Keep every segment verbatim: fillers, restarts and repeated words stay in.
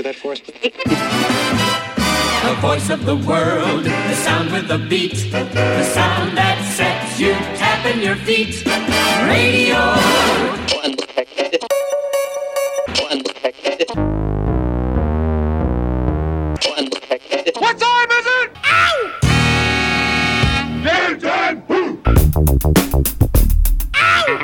that for us? The voice of the world, the sound with the beat, the sound that sets you tapping your feet. Radio. What time is it? Ow! Game time! Ow!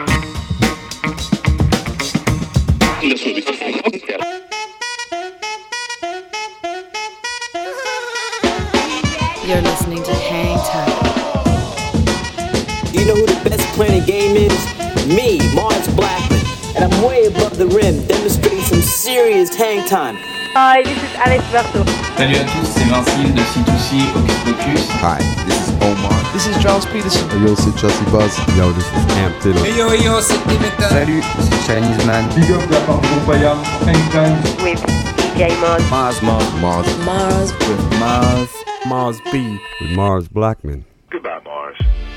You're listening to Hang Time. You know who the best player in the game is? Me, Mars Blackman. And I'm way above the rim, demonstrating some serious hang time. Hi, this is Alex Berto. Salut à tous, c'est Vincile de C two C Hocus Pocus. Hi, this is Omar. This is Charles Peterson. Hey yo, c'est Chelsea Buzz. Yo, this is Cam Taylor. Hey yo, yo, c'est Dimitra. Salut, c'est Chinese Man. Big up la part de Groupaya. Anytime. With D J Mars. Mars, Mars, Mars. Mars. With Mars. Mars B. With Mars Blackman. Goodbye, Mars.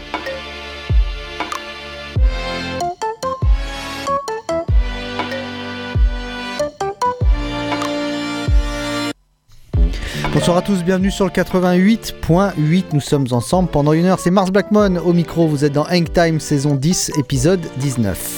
Bonsoir à tous, bienvenue sur le quatre-vingt-huit point huit, nous sommes ensemble pendant une heure, c'est Mars Blackman au micro, vous êtes dans Hang Time saison dix, épisode dix-neuf.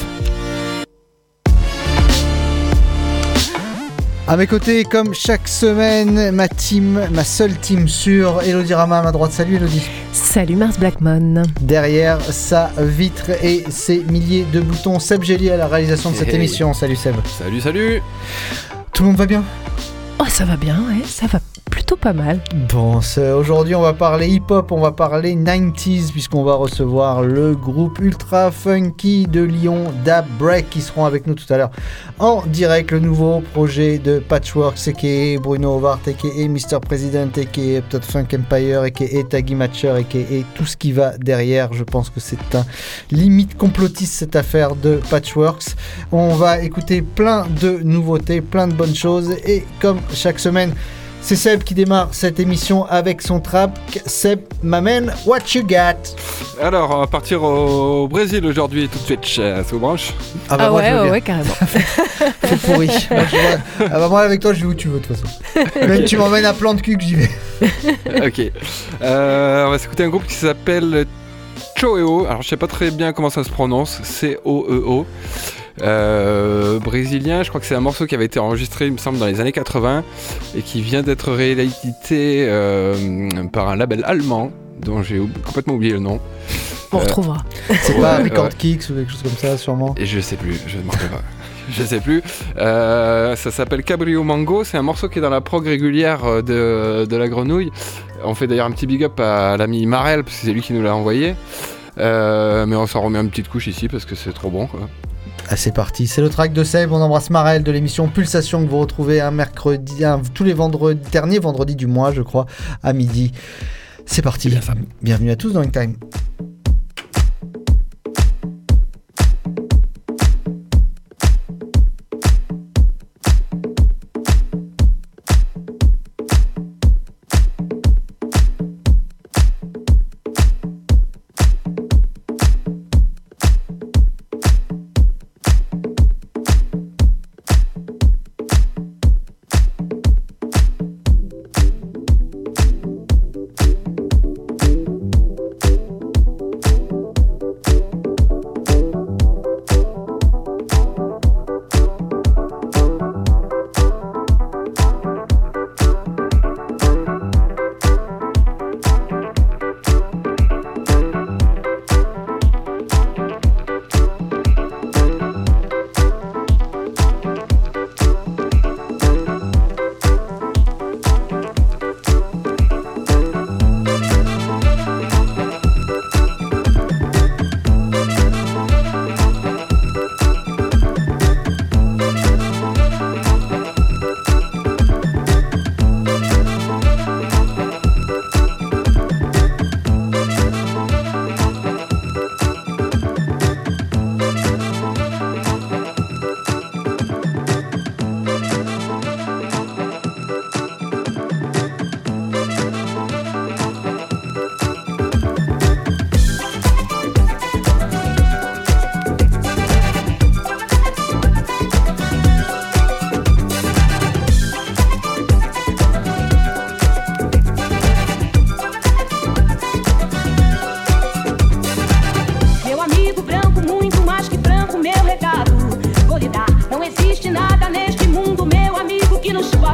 À mes côtés, comme chaque semaine, ma team, ma seule team sûre, Elodie Rama à ma droite. Salut Elodie. Salut Mars Blackman. Derrière sa vitre et ses milliers de boutons, Seb Gélier à la réalisation de cette hey. émission. Salut Seb. Salut, salut. Tout le monde va bien ? Oh, ça va bien, ouais, ça va plutôt pas mal. Bon, aujourd'hui on va parler hip-hop, on va parler nineties puisqu'on va recevoir le groupe ultra funky de Lyon, Dab Break, qui seront avec nous tout à l'heure en direct. Le nouveau projet de Patchworks, aka Bruno Howard, aka mister President, aka Uptown Funk Empire, aka Taggy Matcher, aka tout ce qui va derrière. Je pense que c'est un limite complotiste cette affaire de Patchworks. On va écouter plein de nouveautés, plein de bonnes choses et comme chaque semaine, c'est Seb qui démarre cette émission avec son trap. Seb, my man, what you got? Alors, on va partir au Brésil aujourd'hui tout de suite, ça vous branche? Ah, bah, ah moi, ouais, ouais, ouais, carrément. C'est pourri. Moi, je vois... ah bah moi, avec toi, je vais où tu veux de toute façon. Même tu m'emmènes à plan de cul que j'y vais. Ok. Euh, on va s'écouter un groupe qui s'appelle Choeo. Alors, je sais pas très bien comment ça se prononce. C O E O. Euh, brésilien, je crois que c'est un morceau qui avait été enregistré, il me semble, dans les années quatre-vingts et qui vient d'être réédité euh, par un label allemand dont j'ai ou- complètement oublié le nom. On euh, retrouvera. C'est ouais, pas Record ouais. Kicks ou quelque chose comme ça, sûrement. Et je sais plus, je ne rappelle pas. Je sais plus. Euh, ça s'appelle Cabrio Mango. C'est un morceau qui est dans la prog régulière de, de la Grenouille. On fait d'ailleurs un petit big up à l'ami Marel parce que c'est lui qui nous l'a envoyé. Euh, mais on s'en remet une petite couche ici parce que c'est trop bon, quoi. Ah, c'est parti, c'est le track de Seb, on embrasse Marel de l'émission Pulsation que vous retrouvez un mercredi, un, tous les vendredis, dernier vendredi du mois je crois, à midi. C'est parti, c'est bienvenue à tous dans Hang Time.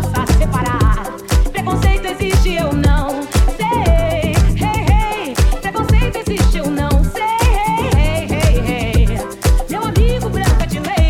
possa separar. Preconceito existe, eu não sei. Hey, hey. Preconceito existe, eu não sei. Hey, hey, hey. Meu amigo branca de lei.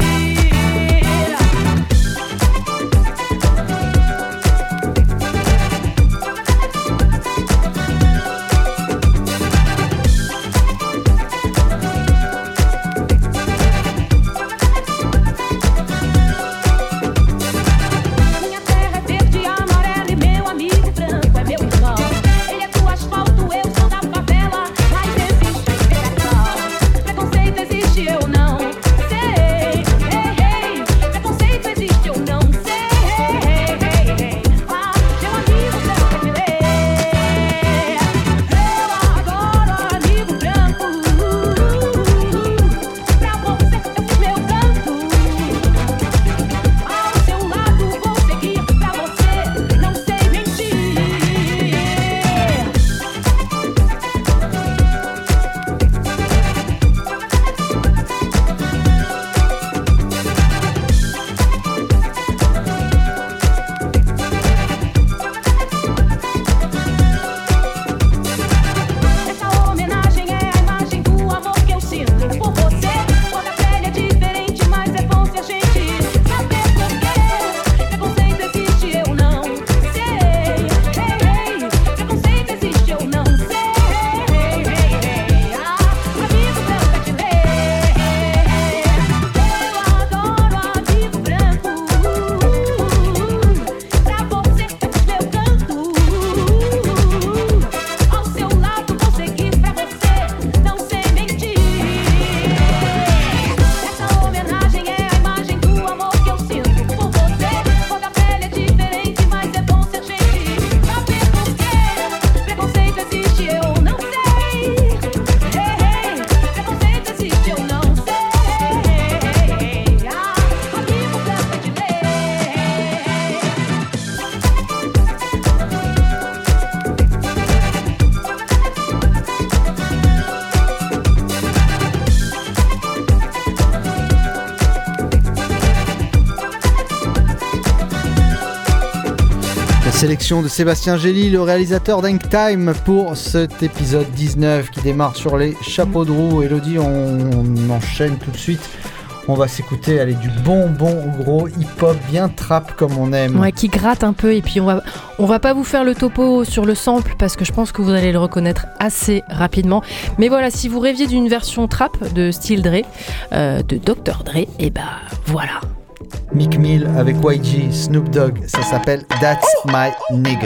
Sélection de Sébastien Gély, le réalisateur d'Hang Time, pour cet épisode dix-neuf qui démarre sur les chapeaux de roue. Elodie, on, on enchaîne tout de suite. On va s'écouter, allez, du bon bon gros hip-hop bien trap comme on aime. Ouais, qui gratte un peu, et puis on va, on va pas vous faire le topo sur le sample parce que je pense que vous allez le reconnaître assez rapidement. Mais voilà, si vous rêviez d'une version trap de Style Dre, euh, de docteur Dre, et bah voilà. Meek Mill avec Y G, Snoop Dogg, ça s'appelle That's My Nigga.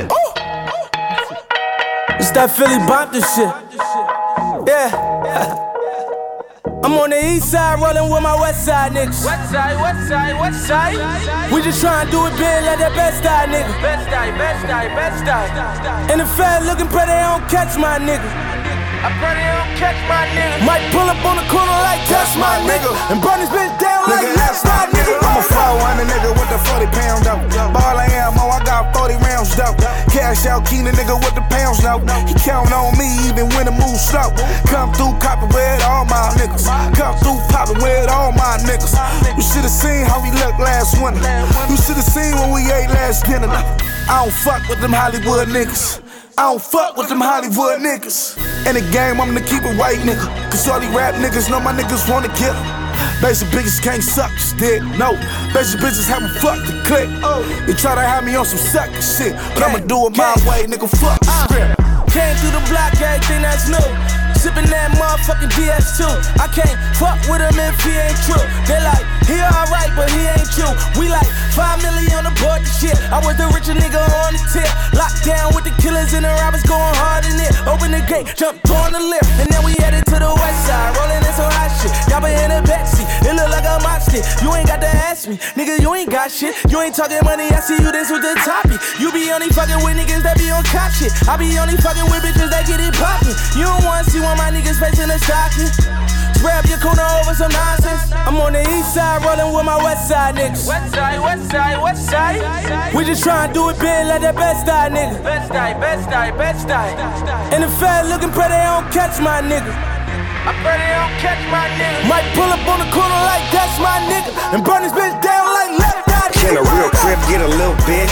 It's that Philly bop this shit. Yeah. I'm on the east side rolling with my west side niggas. West side, west side, west side. We just tryna do it big like that best side nigga. Best side, best side, best side. And the fed looking pretty, they don't catch my nigga. I pray they don't catch my nigga. Might pull up on the corner like that's my nigga. And burn this bitch down like that's my nigga. I'm a four hundred nigga with the forty pound dope. Ball of ammo, I got forty rounds dope. Cash out, key the nigga with the pounds now. He count on me even when the move slow. Come through copping with all my niggas. Come through popping with all my niggas. You should've seen how we looked last winter. You should've seen when we ate last dinner. I don't fuck with them Hollywood niggas. I don't fuck with them Hollywood niggas. In the game, I'm the keep it white nigga. Cause all these rap niggas know my niggas wanna kill them. Basic bitches can't suck, just did no. Basic bitches haven't fucked the click. They try to have me on some sucker shit, but I'ma do it my way, nigga, fuck the script. Came through the block, everything that's new. Sippin' that motherfucking D S two. I can't fuck with him if he ain't true. They like, he alright, but he ain't you. We like five million on the board the shit. I was the richer nigga on the tip. Locked down with the killers and the robbers going hard in it. Open the gate, jumped on the lift, and then we headed to the west side. Rolling in some hot shit. Y'all been in the backseat. It look like a mock stick. You ain't got to ask me, nigga, you ain't got shit. You ain't talking money, I see you this with the topic. You be only fucking with niggas that be on cop shit. I be only fucking with bitches that get it poppin'. You don't wanna see one of my niggas facing a stocking. Grab your corner over some nonsense. I'm on the east side rolling with my west side niggas. West side, west side, west side. We just tryna do it big like that best side nigga. Best side, best side, best side. And the fed looking pretty, they don't catch my nigga. I pray they don't catch my nigga. Might pull up on the corner like that's my nigga. And burn this bitch down like left eye. Can a real crib get a little bit?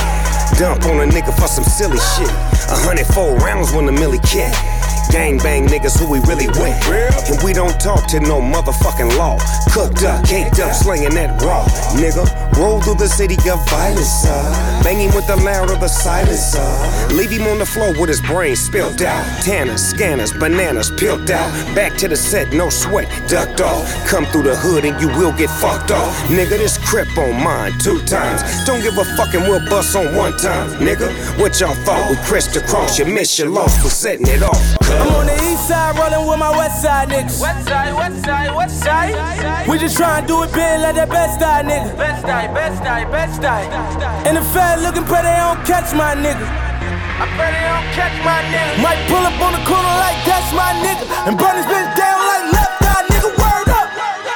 Dump on a nigga for some silly shit. A hundred four rounds when the millie kick. Gang bang niggas who we really with. And we don't talk to no motherfucking law. Cooked up, caked up, slinging that raw. Nigga, roll through the city of violence, uh. Bang him with the loud of the silence, uh. Leave him on the floor with his brain spilled out. Tanners, scanners, bananas peeled out. Back to the set, no sweat, ducked off. Come through the hood and you will get fucked off. Nigga, this crip on mine two times. Don't give a fucking we'll bust on one time. Nigga, what y'all thought? We crissed across, you missed your loss for setting it off. I'm on the east side rolling with my west side niggas. West side, west side, west side. We just tryna do it big like that best side nigga. Best side, best side, best side. And the fat looking pray they don't catch my nigga. I pray they don't catch my nigga. Might pull up on the corner like that's my nigga. And burn this bitch down like left eye nigga. Word up.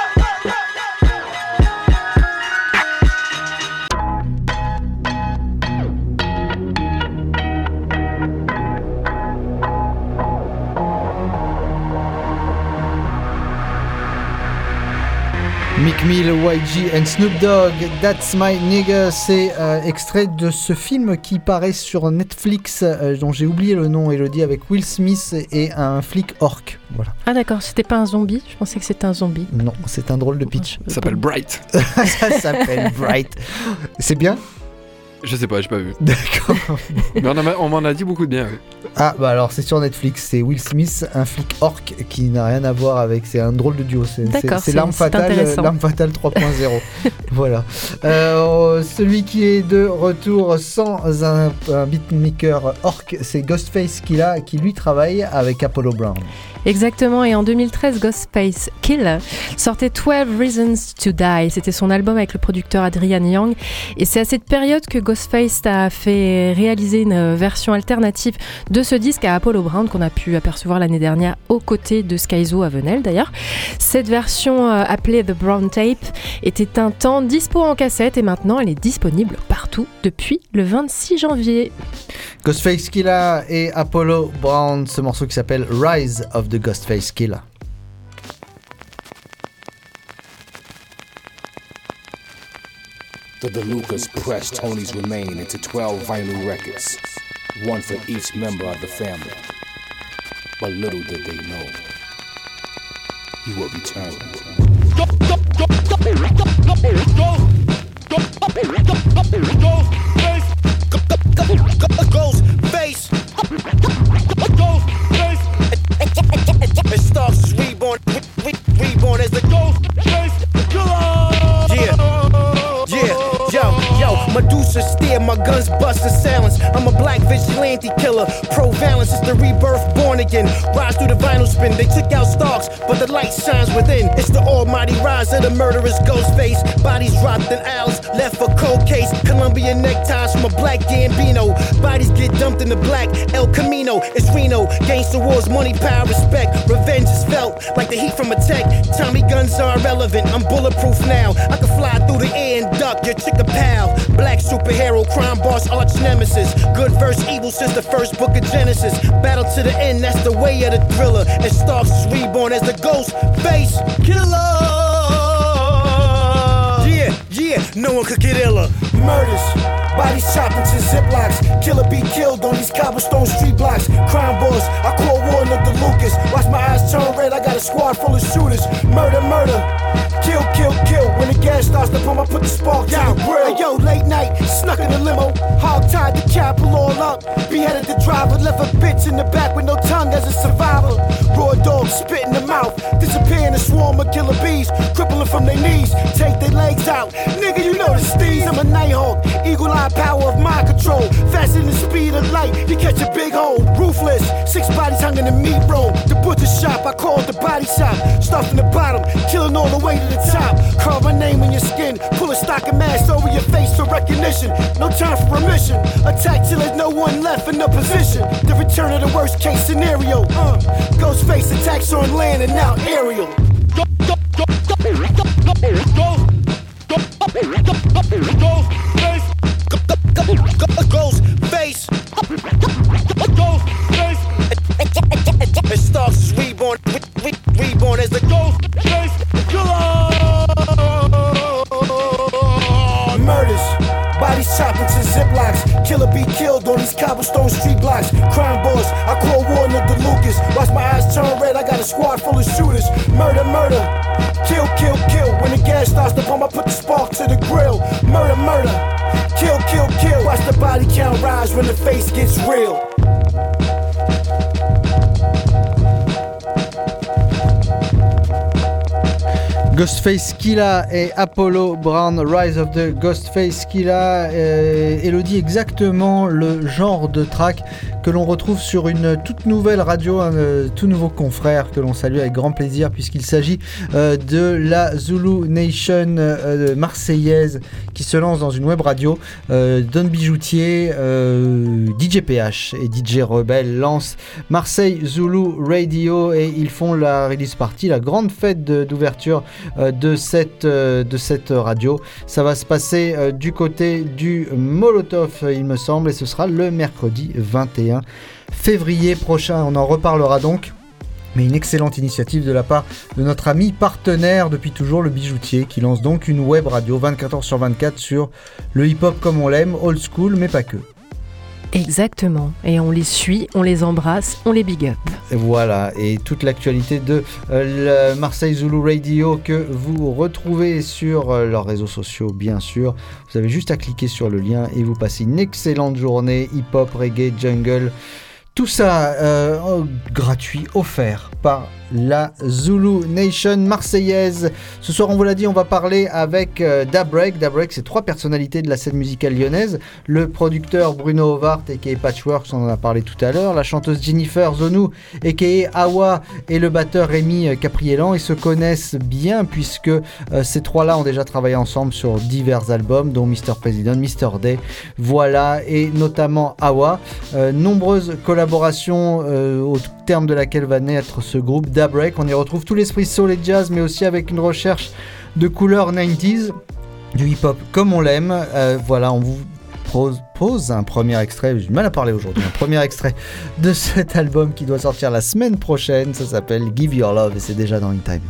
Meek Mill, Y G and Snoop Dogg, That's My Nigga, c'est euh, extrait de ce film qui paraît sur Netflix, euh, dont j'ai oublié le nom, Elodie, avec Will Smith et un flic orc. Voilà. Ah d'accord, c'était pas un zombie, je pensais que c'était un zombie. Non, c'est un drôle de pitch. Ça s'appelle Bright. Ça s'appelle Bright. C'est bien ? Je sais pas, j'ai pas vu. D'accord. Mais on, a, on m'en a dit beaucoup de bien. Oui. Ah bah alors c'est sur Netflix, c'est Will Smith, un flic orc qui n'a rien à voir avec, c'est un drôle de duo, c'est, D'accord, c'est, c'est, c'est l'arme fatale, l'arme fatale trois point zéro. Voilà. Euh, celui qui est de retour sans un, un beatmaker orc, c'est Ghostface Killah qui lui travaille avec Apollo Brown. Exactement, et en deux mille treize, Ghostface Killah sortait twelve Reasons to Die. C'était son album avec le producteur Adrian Young. Et c'est à cette période que Ghostface a fait réaliser une version alternative de ce disque à Apollo Brown qu'on a pu apercevoir l'année dernière aux côtés de Skyzo à Venelle d'ailleurs. Cette version euh, appelée The Brown Tape était un temps dispo en cassette et maintenant elle est disponible partout depuis le vingt-six janvier. Ghostface Killah et Apollo Brown, ce morceau qui s'appelle Rise of the Ghostface Killah. The DeLucas pressed Tony's remain into twelve vinyl records, one for each member of the family. But little did they know, he would return. Go, go, go, go, go, go, go, go, Ghost face, Ghost face. It starts as reborn, re- re- reborn as the Ghost face. Yeah, yeah, yo, yo. Medusa steer, my guns bust the silence. I'm a black vigilante killer, pro-valence. It's the rebirth, born again. Rise through the vinyl spin. They took out stalks, but the light shines within. It's the almighty rise of the murderous ghost face. Bodies dropped in owls, left for cold case. Colombian neckties from a black Gambino. Bodies get dumped in the black El Camino. It's Reno, gangster wars, money, power, respect. Revenge is felt like the heat from a tech. Tommy guns are irrelevant. I'm bulletproof now. I can fly through the air and duck your chick a pal. Black superhero, crime boss, arch nemesis. Good versus evil since the first book of Genesis. Battle to the end, that's the way of the thriller. And Starks is reborn as the ghost face killer. Yeah, yeah, no one could get iller. Murders, bodies chopped into ziplocs. Killer be killed on these cobblestone street blocks. Crime boss, I call war look to Lucas. Watch my eyes turn red, I got a squad full of shooters. Murder, murder, kill, kill, kill. When the gas starts to pump, I put the spark down. Hey, yo, late night, snuck in the limo. Hog tied the cap, all up. Beheaded the driver, left a bitch in the back with no tongue as a survivor. Raw dog, spit in the mouth. Disappear in a swarm of killer bees. Crippling from their knees, take their legs out. Nigga, you know the steez. I'm a nighthawk, eagle eye power of mind control. Faster than the speed of light, you catch a big hole. Ruthless, six bodies hung in the meat roll. The butcher shop, I call it the body shop. Start from the bottom, killing all the way to the top. Carve my name in your skin, pull a stock of mask over your face for recognition. No time for remission, attack till there's no one left in the position. The return of the worst case scenario. Uh, Ghostface attacks on land and now aerial. Go, go, go, go, go, go, go, go, go, go, face, ghost face, ghost face. It starts as reborn, re- re- reborn as the ghost face killer. Murders, bodies chopped into zip Ziplocs. Killer be killed on these cobblestone street blocks. Crime boss, I call Warden of the Lucas. Watch my eyes turn red, I got a squad full of shooters. Murder, murder, kill, kill, kill. When the gas starts to pump, I put the spark to the grill. Murder, murder, kill, kill, kill. Watch the body count rise when the face gets real. Ghostface Killah et Apollo Brown, Rise of the Ghostface Killah. Euh, Elodie, exactement le genre de track que l'on retrouve sur une toute nouvelle radio, un euh, tout nouveau confrère que l'on salue avec grand plaisir, puisqu'il s'agit euh, de la Zulu Nation euh, marseillaise qui se lance dans une web radio. Euh, Don Bijoutier, euh, D J P H et D J Rebel lancent Marseille Zulu Radio et ils font la release party, la grande fête de, d'ouverture euh, de, cette, euh, de cette radio. Ça va se passer euh, du côté du Molotov, il me semble, et ce sera le mercredi vingt et un février prochain. On en reparlera donc. Mais une excellente initiative de la part de notre ami partenaire depuis toujours, le Bijoutier, qui lance donc une web radio vingt-quatre heures sur vingt-quatre sur le hip-hop comme on l'aime, old school, mais pas que. Exactement, et on les suit, on les embrasse, on les big up. Voilà, et toute l'actualité de euh, le Marseille Zulu Radio que vous retrouvez sur euh, leurs réseaux sociaux, bien sûr. Vous avez juste à cliquer sur le lien et vous passez une excellente journée hip-hop, reggae, jungle. Tout ça euh, gratuit, offert par la Zulu Nation marseillaise. Ce soir, on vous l'a dit, on va parler avec euh, Dabrek. Dabrek, c'est trois personnalités de la scène musicale lyonnaise. Le producteur Bruno Ovart, aka Patchworks, on en a parlé tout à l'heure. La chanteuse Jennifer Zonou, aka Awa, et le batteur Rémi Capriélan. Ils se connaissent bien puisque euh, ces trois-là ont déjà travaillé ensemble sur divers albums, dont mister President, mister Day. Voilà, et notamment Awa. Euh, nombreuses collaborations euh, au terme de laquelle va naître ce groupe Dabrek. On y retrouve tout l'esprit soul et jazz, mais aussi avec une recherche de couleurs quatre-vingt-dix, du hip-hop comme on l'aime. Euh, voilà, on vous propose un premier extrait, j'ai du mal à parler aujourd'hui, un premier extrait de cet album qui doit sortir la semaine prochaine. Ça s'appelle Give Your Love et c'est déjà dans In Time.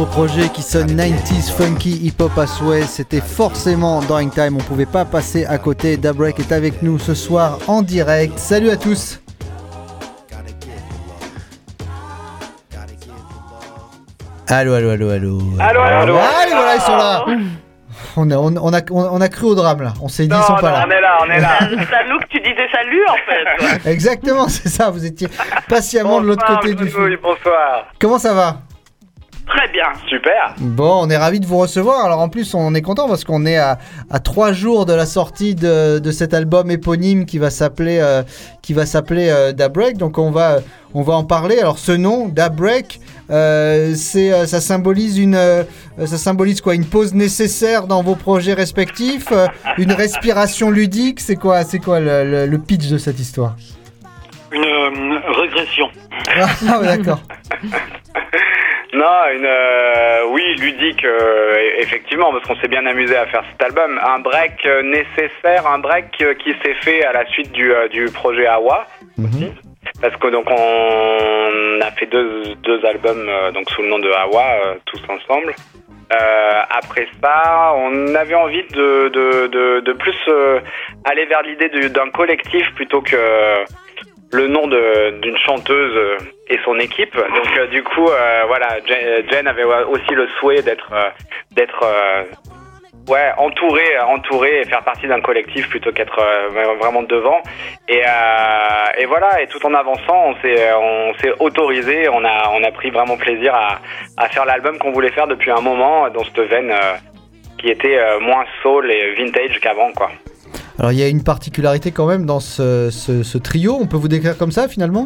nouveau projet qui sonne quatre-vingt-dix funky hip-hop à souhait. C'était forcément dans Hangtime, on pouvait pas passer à côté. Dabrek est avec nous ce soir en direct. Salut à tous. Allô, allô, allô, allô. Allô, allô. Allez, voilà, ils sont là. On a, on, on, a, on a cru au drame là, on s'est dit non, ils sont non, pas là. On est là, on est là. C'est nous que tu disais salut en fait. Exactement, c'est ça, vous étiez patiemment bonsoir, de l'autre côté du fil. Oui, bonsoir. Comment ça va? Très bien, super. Bon, on est ravis de vous recevoir. Alors en plus, on est content parce qu'on est à, à trois jours de la sortie de, de cet album éponyme qui va s'appeler euh, qui va s'appeler euh, Dabrek. Donc on va on va en parler. Alors ce nom Dabrek, euh, c'est euh, ça symbolise une euh, ça symbolise quoi? Une pause nécessaire dans vos projets respectifs, euh, une respiration ludique. C'est quoi c'est quoi le, le, le pitch de cette histoire? Une euh, régression. Ah d'accord. Non, une euh, oui, ludique, euh, effectivement, parce qu'on s'est bien amusé à faire cet album. Un break euh, nécessaire, un break euh, qui s'est fait à la suite du, euh, du projet Awa, aussi. Parce que donc on a fait deux, deux albums euh, donc sous le nom de Awa, euh, tous ensemble. Euh, après ça, on avait envie de, de, de, de plus euh, aller vers l'idée de, d'un collectif plutôt que le nom de, d'une chanteuse et son équipe. Donc euh, du coup, euh, voilà, Jen, Jen avait aussi le souhait d'être, euh, d'être, euh, ouais, entourée, entourée et faire partie d'un collectif plutôt qu'être euh, vraiment devant. Et, euh, et voilà, et tout en avançant, on s'est, on s'est autorisé, on a, on a pris vraiment plaisir à, à faire l'album qu'on voulait faire depuis un moment dans cette veine euh, qui était euh, moins soul et vintage qu'avant, quoi. Alors il y a une particularité quand même dans ce, ce, ce trio, on peut vous décrire comme ça finalement?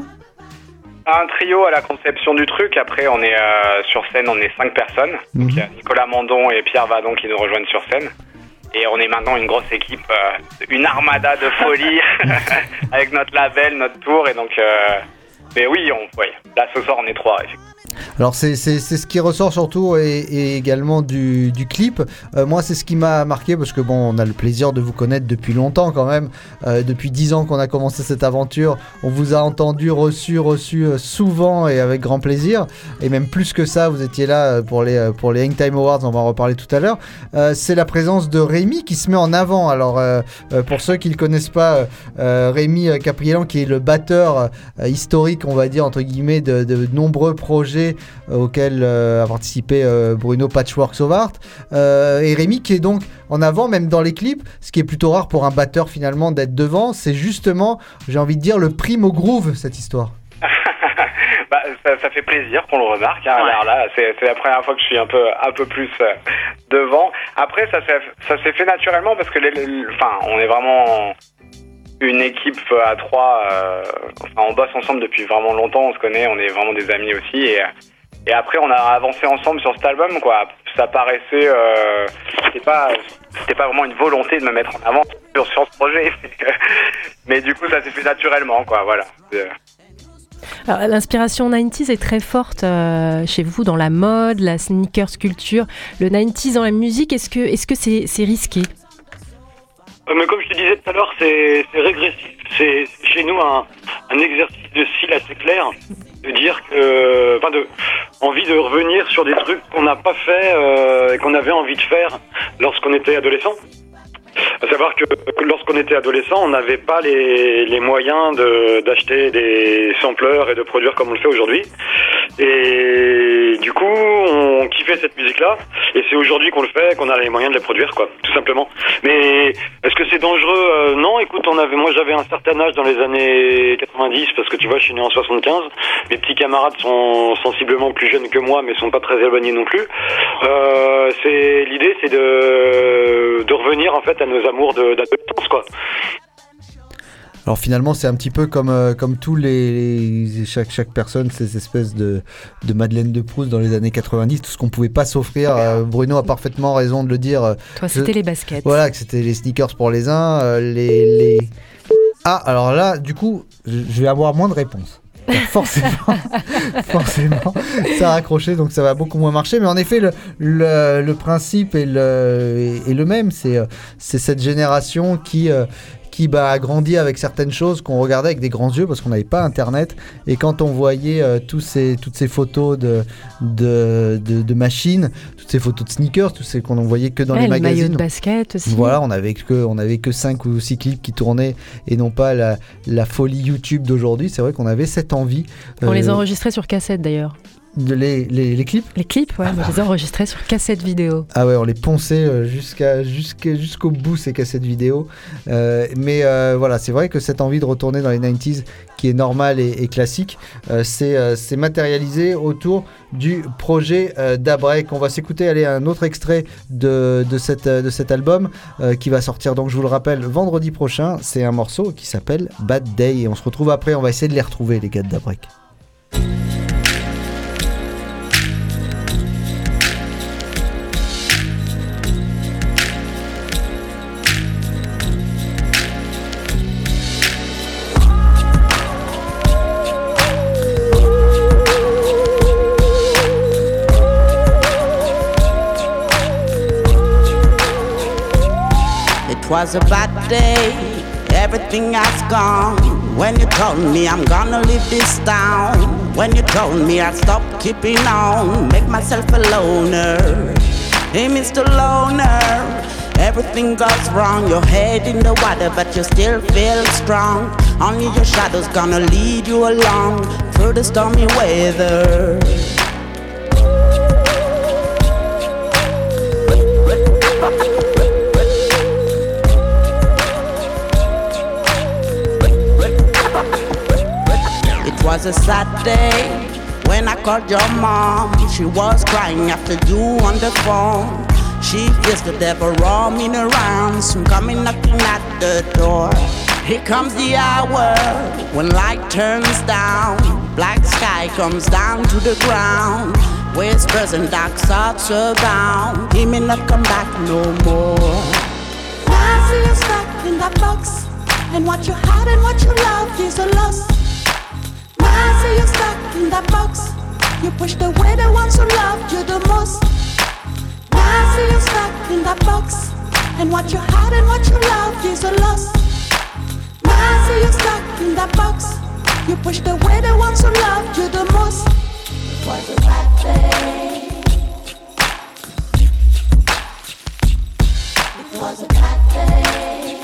Un trio à la conception du truc, après on est euh, sur scène, on est cinq personnes, mmh. Donc il y a Nicolas Mandon et Pierre Vadon qui nous rejoignent sur scène, et on est maintenant une grosse équipe, euh, une armada de folie, avec notre label, notre tour, et donc, euh, mais oui, on, ouais, là ce soir on est trois, effectivement. Alors c'est, c'est, c'est ce qui ressort surtout et, et également du, du clip. Euh, moi c'est ce qui m'a marqué parce que bon, on a le plaisir de vous connaître depuis longtemps quand même. Euh, depuis dix ans qu'on a commencé cette aventure, on vous a entendu, reçu, reçu euh, souvent et avec grand plaisir. Et même plus que ça, vous étiez là pour les, pour les Hangtime Awards, on va en reparler tout à l'heure. Euh, c'est la présence de Rémi qui se met en avant. Alors euh, euh, pour ceux qui ne le connaissent pas, euh, Rémi Capriélan qui est le batteur euh, historique, on va dire entre guillemets, de, de nombreux projets auquel euh, a participé euh, Bruno Patchworks of Art, euh, et Rémi qui est donc en avant même dans les clips, ce qui est plutôt rare pour un batteur finalement d'être devant. C'est justement, j'ai envie de dire, le prime au groove, cette histoire. Bah, ça, ça fait plaisir qu'on le remarque, hein. Alors là, c'est, c'est la première fois que je suis un peu, un peu plus euh, devant. Après, ça s'est, ça s'est fait naturellement parce que les, les, enfin, on est vraiment une équipe à trois, euh, enfin on bosse ensemble depuis vraiment longtemps, on se connaît, on est vraiment des amis aussi, et, et après on a avancé ensemble sur cet album, quoi. Ça paraissait, euh, c'était pas, c'était pas vraiment une volonté de me mettre en avant sur, sur ce projet, mais du coup ça s'est fait naturellement, quoi, voilà. Alors, l'inspiration quatre-vingt-dix est très forte euh, chez vous dans la mode, la sneakers culture, le quatre-vingt-dix dans la musique, est-ce que, est-ce que c'est, c'est risqué? Mais comme je te disais tout à l'heure, c'est, c'est régressif. C'est chez nous un, un exercice de style assez clair, de dire que, enfin, de envie de revenir sur des trucs qu'on n'a pas fait euh, et qu'on avait envie de faire lorsqu'on était adolescent. À savoir que, que lorsqu'on était adolescent, on n'avait pas les, les moyens de, d'acheter des sampleurs et de produire comme on le fait aujourd'hui. Et du coup, on kiffait cette musique-là. Et c'est aujourd'hui qu'on le fait, qu'on a les moyens de les produire, quoi, tout simplement. Mais est-ce que c'est dangereux? euh, Non, écoute, on avait, moi j'avais un certain âge dans les années quatre-vingt-dix, parce que tu vois, je suis né en soixante-quinze. Mes petits camarades sont sensiblement plus jeunes que moi, mais sont pas très éloignés non plus. Euh, c'est, l'idée, c'est de, de revenir en fait à nos amours de, d'adolescence, quoi. Alors finalement c'est un petit peu comme, euh, comme tous les, les chaque, chaque personne, ces espèces de, de Madeleine de Proust dans les années quatre-vingt-dix, tout ce qu'on pouvait pas s'offrir. euh, Bruno a parfaitement raison de le dire. euh, Toi c'était je, les baskets. Voilà, que c'était les sneakers pour les uns, euh, les, les... Ah alors là du coup je, je vais avoir moins de réponses. Forcément, forcément, ça a raccroché, donc ça va beaucoup moins marcher. Mais en effet, le, le, le principe est le, est, est le même. C'est, c'est cette génération qui, qui bah, a grandi avec certaines choses qu'on regardait avec des grands yeux parce qu'on n'avait pas internet, et quand on voyait euh, tous ces, toutes ces photos de, de, de, de machines, toutes ces photos de sneakers, toutes ces qu'on ne voyait que dans ouais, les le magazines. maillot de basket aussi. Voilà, on avait que on avait que cinq ou six clips qui tournaient et non pas la, la folie YouTube d'aujourd'hui. C'est vrai qu'on avait cette envie. On euh, les enregistrait sur cassette d'ailleurs. De les, les, les clips Les clips, ouais, on les enregistrait sur cassette vidéo. Ah ouais, on les ponçait euh, jusqu'à, jusqu'à, jusqu'au bout, ces cassettes vidéo. Euh, mais euh, voilà, c'est vrai que cette envie de retourner dans les quatre-vingt-dix, qui est normale et, et classique, euh, c'est, euh, c'est matérialisé autour du projet euh, d'Abrek. On va s'écouter allez, un autre extrait de, de, cette, de cet album euh, qui va sortir, donc je vous le rappelle, vendredi prochain. C'est un morceau qui s'appelle Bad Day. Et on se retrouve après, on va essayer de les retrouver, les gars d'Abrek. It was a bad day, everything has gone. When you told me I'm gonna leave this town, when you told me I'd stop keeping on, make myself a loner. Hey, Mister Loner, everything goes wrong. Your head in the water, but you still feel strong. Only your shadow's gonna lead you along through the stormy weather. It was a sad day when I called your mom. She was crying after you on the phone. She feels the devil roaming around, soon coming knocking at the door. Here comes the hour when light turns down, black sky comes down to the ground. Whispers and dark thoughts abound. He may not come back no more. I see you stuck in that box, and what you had and what you loved is a loss. I see you stuck in that box. You pushed away the ones who loved you the most. I see you stuck in that box, and what you had and what you loved is a loss. I see you stuck in that box. You pushed away the ones who loved you the most. It was a bad day. It was a bad day.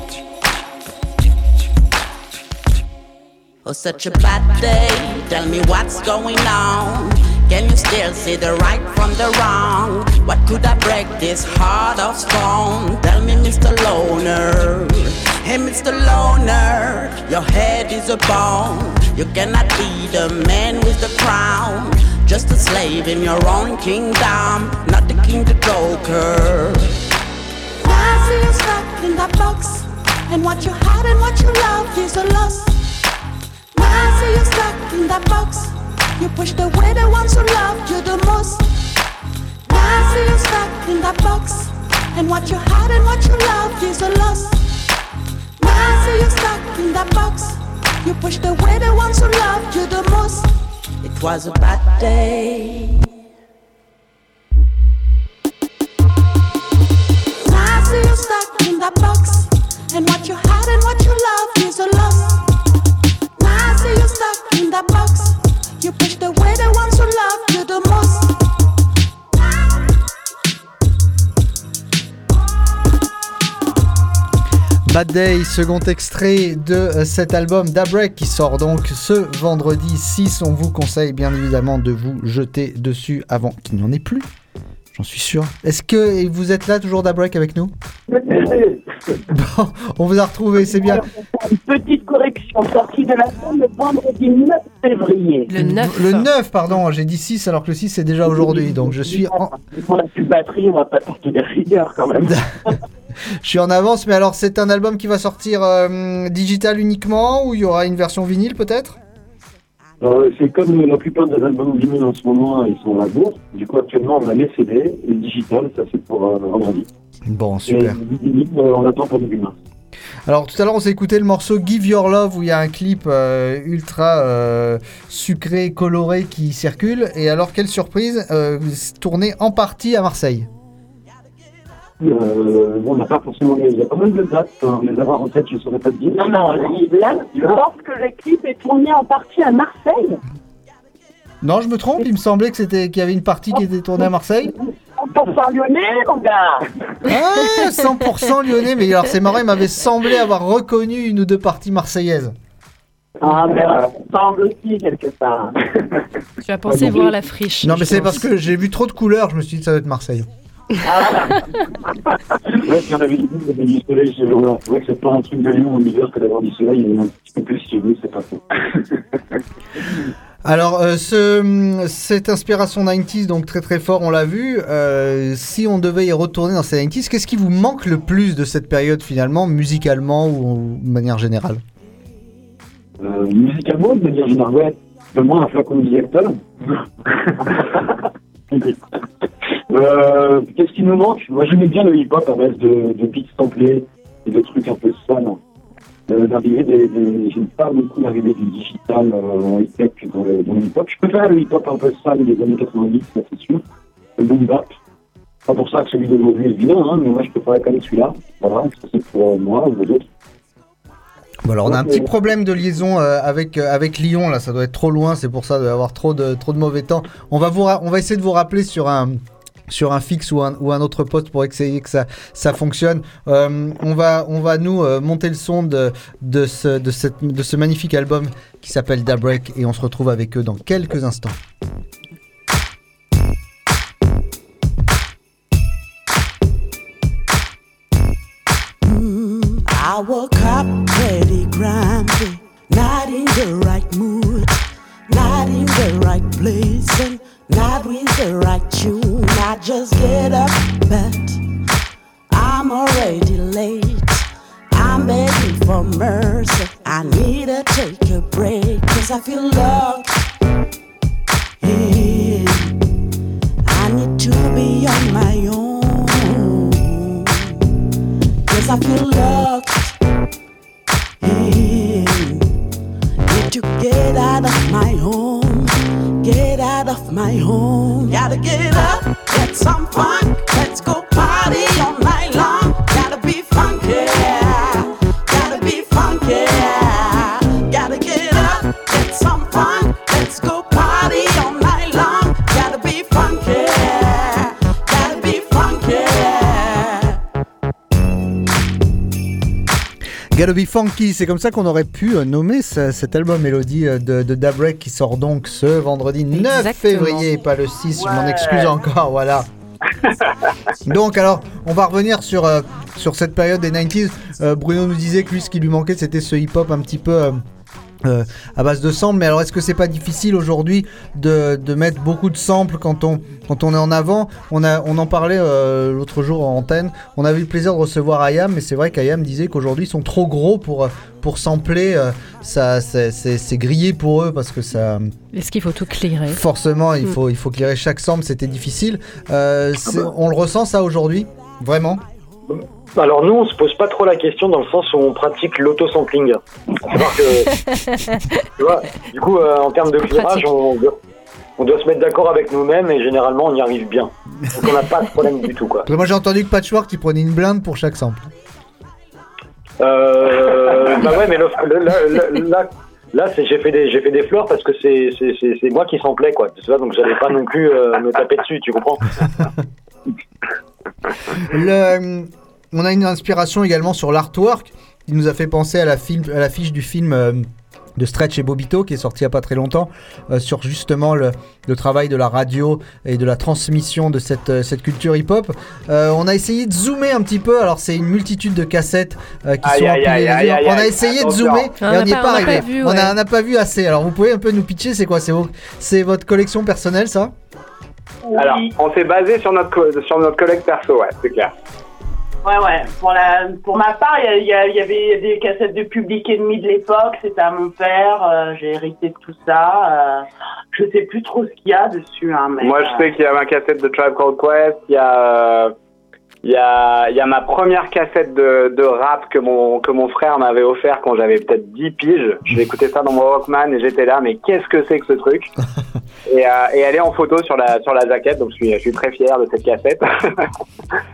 Oh, such a bad day, tell me what's going on. Can you still see the right from the wrong? What could I break this heart of stone? Tell me, Mister Loner. Hey, Mister Loner, your head is a bone. You cannot be the man with the crown. Just a slave in your own kingdom, not the king, the joker. I see you stuck in that box, and what you had and what you loved is a loss. I see you stuck in that box. You pushed away the ones who loved you the most. I see you stuck in that box, and what you had and what you loved is a loss. I see you stuck in that box. You pushed away the ones who loved you the most. It was a bad day. I see you stuck in that box, and what you had and what you loved is a loss. I see you stuck in that box. You pushed away the ones who loved you the most. Bad Day, second extrait de cet album d'Abrek qui sort donc ce vendredi six. On vous conseille bien évidemment de vous jeter dessus avant qu'il n'y en ait plus. J'en suis sûr. Est-ce que vous êtes là toujours d'Abrek avec nous? Bon, on vous a retrouvé, c'est bien. Une petite correction, sortie de la scène le vendredi neuf février. Le neuf. Le neuf, pardon, j'ai dit six alors que le six c'est déjà aujourd'hui. Donc je suis en... On n'a plus de batterie, on va pas sortir des rigueurs quand même. Je suis en avance, mais alors c'est un album qui va sortir euh, digital uniquement ou il y aura une version vinyle peut-être? Euh, c'est comme la plupart des albums vinyle en ce moment, ils sont à la bourse. Du coup, actuellement, on a les C D, et le digital, ça c'est pour euh, vendredi. Bon, super. Et le vinyle, euh, on attend pour début mars. Alors tout à l'heure on s'est écouté le morceau Give Your Love où il y a un clip euh, ultra euh, sucré, coloré qui circule. Et alors quelle surprise, euh, tourné en partie à Marseille. Euh, bon, on n'a pas forcément. Il y a pas mal de dates, hein, les avoir en tête, je ne saurais pas te dire. Non, non, là, je pense que le clip est tourné en partie à Marseille. Non, je me trompe, il me semblait que c'était qu'il y avait une partie qui était tournée à Marseille. cent pour cent lyonnais, mon gars. Ah, cent pour cent lyonnais, mais alors c'est marrant, il m'avait semblé avoir reconnu une ou deux parties marseillaises. Ah, mais ça semble aussi quelque part. Tu as pensé voir la friche. Non, mais c'est parce que j'ai vu trop de couleurs, je me suis dit que ça doit être Marseille. Ouais, si on avait dit qu'il y avait du soleil ce jour-là. C'est vrai que c'est pas un truc de Lyon en hiver que d'avoir du soleil, il y a un petit peu plus chez vous, c'est pas faux. Alors, euh, ce, cette inspiration quatre-vingt-dix, donc très très fort, on l'a vu. Euh, si on devait y retourner dans ces quatre-vingt-dix, qu'est-ce qui vous manque le plus de cette période finalement, musicalement ou, ou de manière générale? euh, Musicalement, de manière générale, ouais, de moins un flacon de directeur. euh, Qu'est-ce qui nous manque? Moi, j'aimais bien le hip-hop à base de, de beats samplés et de trucs un peu sales. Euh, d'arriver des, des, j'aime pas beaucoup l'arrivée du digital euh, high-tech dans le, dans le hip-hop. Je préfère le hip-hop un peu sale des années quatre-vingt-dix, ça c'est sûr. Le boom bap. Pas pour ça que celui d'aujourd'hui est bien, hein, mais moi je préférais quand même celui-là. Voilà, ça c'est pour moi ou les autres. Bon, alors on a un petit problème de liaison euh, avec euh, avec Lyon là, ça doit être trop loin, c'est pour ça d'avoir trop de trop de mauvais temps. On va vous ra- on va essayer de vous rappeler sur un sur un fixe ou un, ou un autre poste pour essayer que ça, ça fonctionne. Euh, on va, on va nous euh, monter le son de, de, ce, de, cette, de ce magnifique album qui s'appelle Da Break et on se retrouve avec eux dans quelques instants. Mm, I woke up pretty grumpy, not in the right mood, not in the right place, and not with the right tune. I just get up, but I'm already late. I'm begging for mercy. I need to take a break, cause I feel locked in. I need to be on my own, cause I feel locked in. Need to get out of my home. Get out of my home. Gotta get up, get some fun. Let's go party all night long. Gotta be funky, gotta be funky. Gotta get up, get some fun. Let's go party all night long. Gotta be funky, gotta be funky. Gotta Be Funky, c'est comme ça qu'on aurait pu euh, nommer ce, cet album Mélodie euh, de, de Da Break qui sort donc ce vendredi neuf février, pas le six, ouais. Je m'en excuse encore, voilà. Donc alors, on va revenir sur, euh, sur cette période des quatre-vingt-dix. Euh, Bruno nous disait que lui, ce qui lui manquait, c'était ce hip-hop un petit peu... Euh, Euh, à base de samples, mais alors est-ce que c'est pas difficile aujourd'hui de, de mettre beaucoup de samples quand on, quand on est en avant? On, a, on en parlait euh, l'autre jour en antenne, on avait eu le plaisir de recevoir Ayam, mais c'est vrai qu'Ayam disait qu'aujourd'hui ils sont trop gros pour, pour sampler, euh, ça, c'est, c'est, c'est grillé pour eux parce que ça... Est-ce qu'il faut tout clearer? Forcément, il, mm. faut, il faut clearer chaque sample, c'était difficile. Euh, c'est, on le ressent ça aujourd'hui? Vraiment? Alors nous, on se pose pas trop la question dans le sens où on pratique l'auto-sampling. C'est-à-dire que, tu vois, du coup, euh, en termes de clearage, on, on doit se mettre d'accord avec nous-mêmes et généralement, on y arrive bien. Donc on n'a pas de problème du tout, quoi. Moi, j'ai entendu que Patchwork, il prenait une blinde pour chaque sample. Euh, bah ouais, mais le, le, le, le, là, là c'est, j'ai fait des, j'ai fait des fleurs parce que c'est, c'est, c'est, c'est moi qui samplais, quoi. Tu vois, donc j'allais pas non plus euh, me taper dessus, tu comprends? Le... On a une inspiration également sur l'artwork. Il nous a fait penser à la film, à l'affiche du film euh, de Stretch et Bobbito qui est sorti il n'y a pas très longtemps euh, sur justement le, le travail de la radio et de la transmission de cette, euh, cette culture hip-hop. Euh, on a essayé de zoomer un petit peu. Alors c'est une multitude de cassettes euh, qui aïe, sont aïe, empilées. Aïe, aïe, on a essayé de zoomer, mais on n'y est pas arrivé. Vu, ouais. On n'a pas vu assez. Alors vous pouvez un peu nous pitcher. C'est quoi? C'est, vos, c'est votre collection personnelle, ça? Alors on s'est basé sur notre, co- sur notre collègue perso, ouais, c'est clair. Ouais, ouais. Pour, la, pour ma part, il y, y, y avait des cassettes de Public Enemy de l'époque. C'était à mon père. Euh, j'ai hérité de tout ça. Euh, je sais plus trop ce qu'il y a dessus. Hein, mais, Moi, je sais qu'il y a ma cassette de Tribe Called Quest. Il y a, il y a, il y a ma première cassette de, de rap que mon, que mon frère m'avait offert quand j'avais peut-être dix piges. J'ai écouté ça dans mon Walkman et j'étais là, mais qu'est-ce que c'est que ce truc? et, euh, et elle est en photo sur la, sur la jaquette. Donc, je suis, je suis très fier de cette cassette.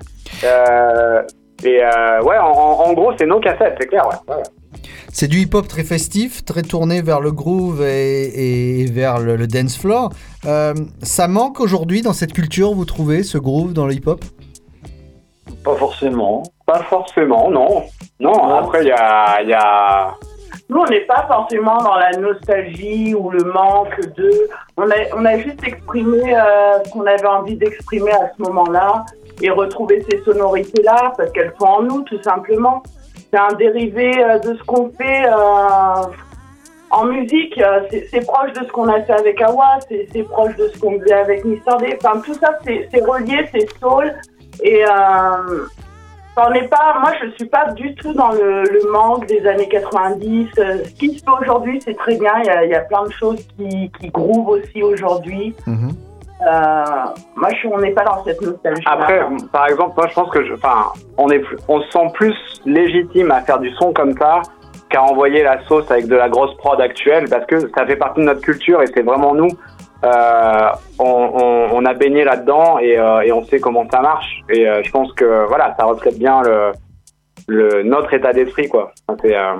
Euh, et euh, ouais, en, en gros, c'est nos cassettes, c'est clair, ouais. ouais. C'est du hip-hop très festif, très tourné vers le groove et, et vers le, le dance floor. Euh, ça manque aujourd'hui dans cette culture, vous trouvez, ce groove dans le hip-hop ? Pas forcément. Pas forcément, non. Non, non. Après, il y a... Y a... Nous, on n'est pas forcément dans la nostalgie ou le manque de... On a, on a juste exprimé euh, ce qu'on avait envie d'exprimer à ce moment-là et retrouver ces sonorités-là parce qu'elles sont en nous, tout simplement. C'est un dérivé euh, de ce qu'on fait euh, en musique. Euh, c'est, c'est proche de ce qu'on a fait avec Awa, c'est, c'est proche de ce qu'on faisait avec mister D. Enfin, tout ça, c'est, c'est relié, c'est soul. Et... Euh, On n'est pas, moi je suis pas du tout dans le, le manque des années quatre-vingt-dix. Euh, ce qui se fait aujourd'hui, c'est très bien. Il y a, il y a plein de choses qui, qui groovent aussi aujourd'hui. Mm-hmm. Euh, moi, je, on n'est pas dans cette nostalgie. Après, par exemple, moi je pense que, je, enfin, on est, on se sent plus légitime à faire du son comme ça qu'à envoyer la sauce avec de la grosse prod actuelle, parce que ça fait partie de notre culture et c'est vraiment nous. Euh, on, on, on a baigné là-dedans et, euh, et on sait comment ça marche. Et euh, je pense que voilà, ça reflète bien le, le notre état d'esprit, quoi. Enfin, c'est, euh...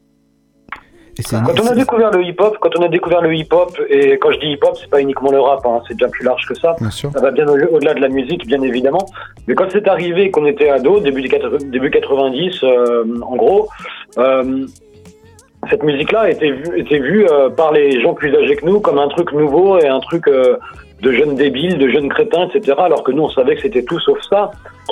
et c'est quand on a découvert le hip-hop, quand on a découvert le hip-hop, et quand je dis hip-hop, c'est pas uniquement le rap, hein, c'est déjà plus large que ça. Ça va bien au- au-delà de la musique, bien évidemment. Mais quand c'est arrivé, qu'on était ado, début des quatre- début quatre-vingt-dix, euh, en gros. Euh, Cette musique-là était vue, était vue euh, par les gens plus âgés que nous comme un truc nouveau et un truc euh, de jeunes débiles, de jeunes crétins, et cetera. Alors que nous, on savait que c'était tout sauf ça.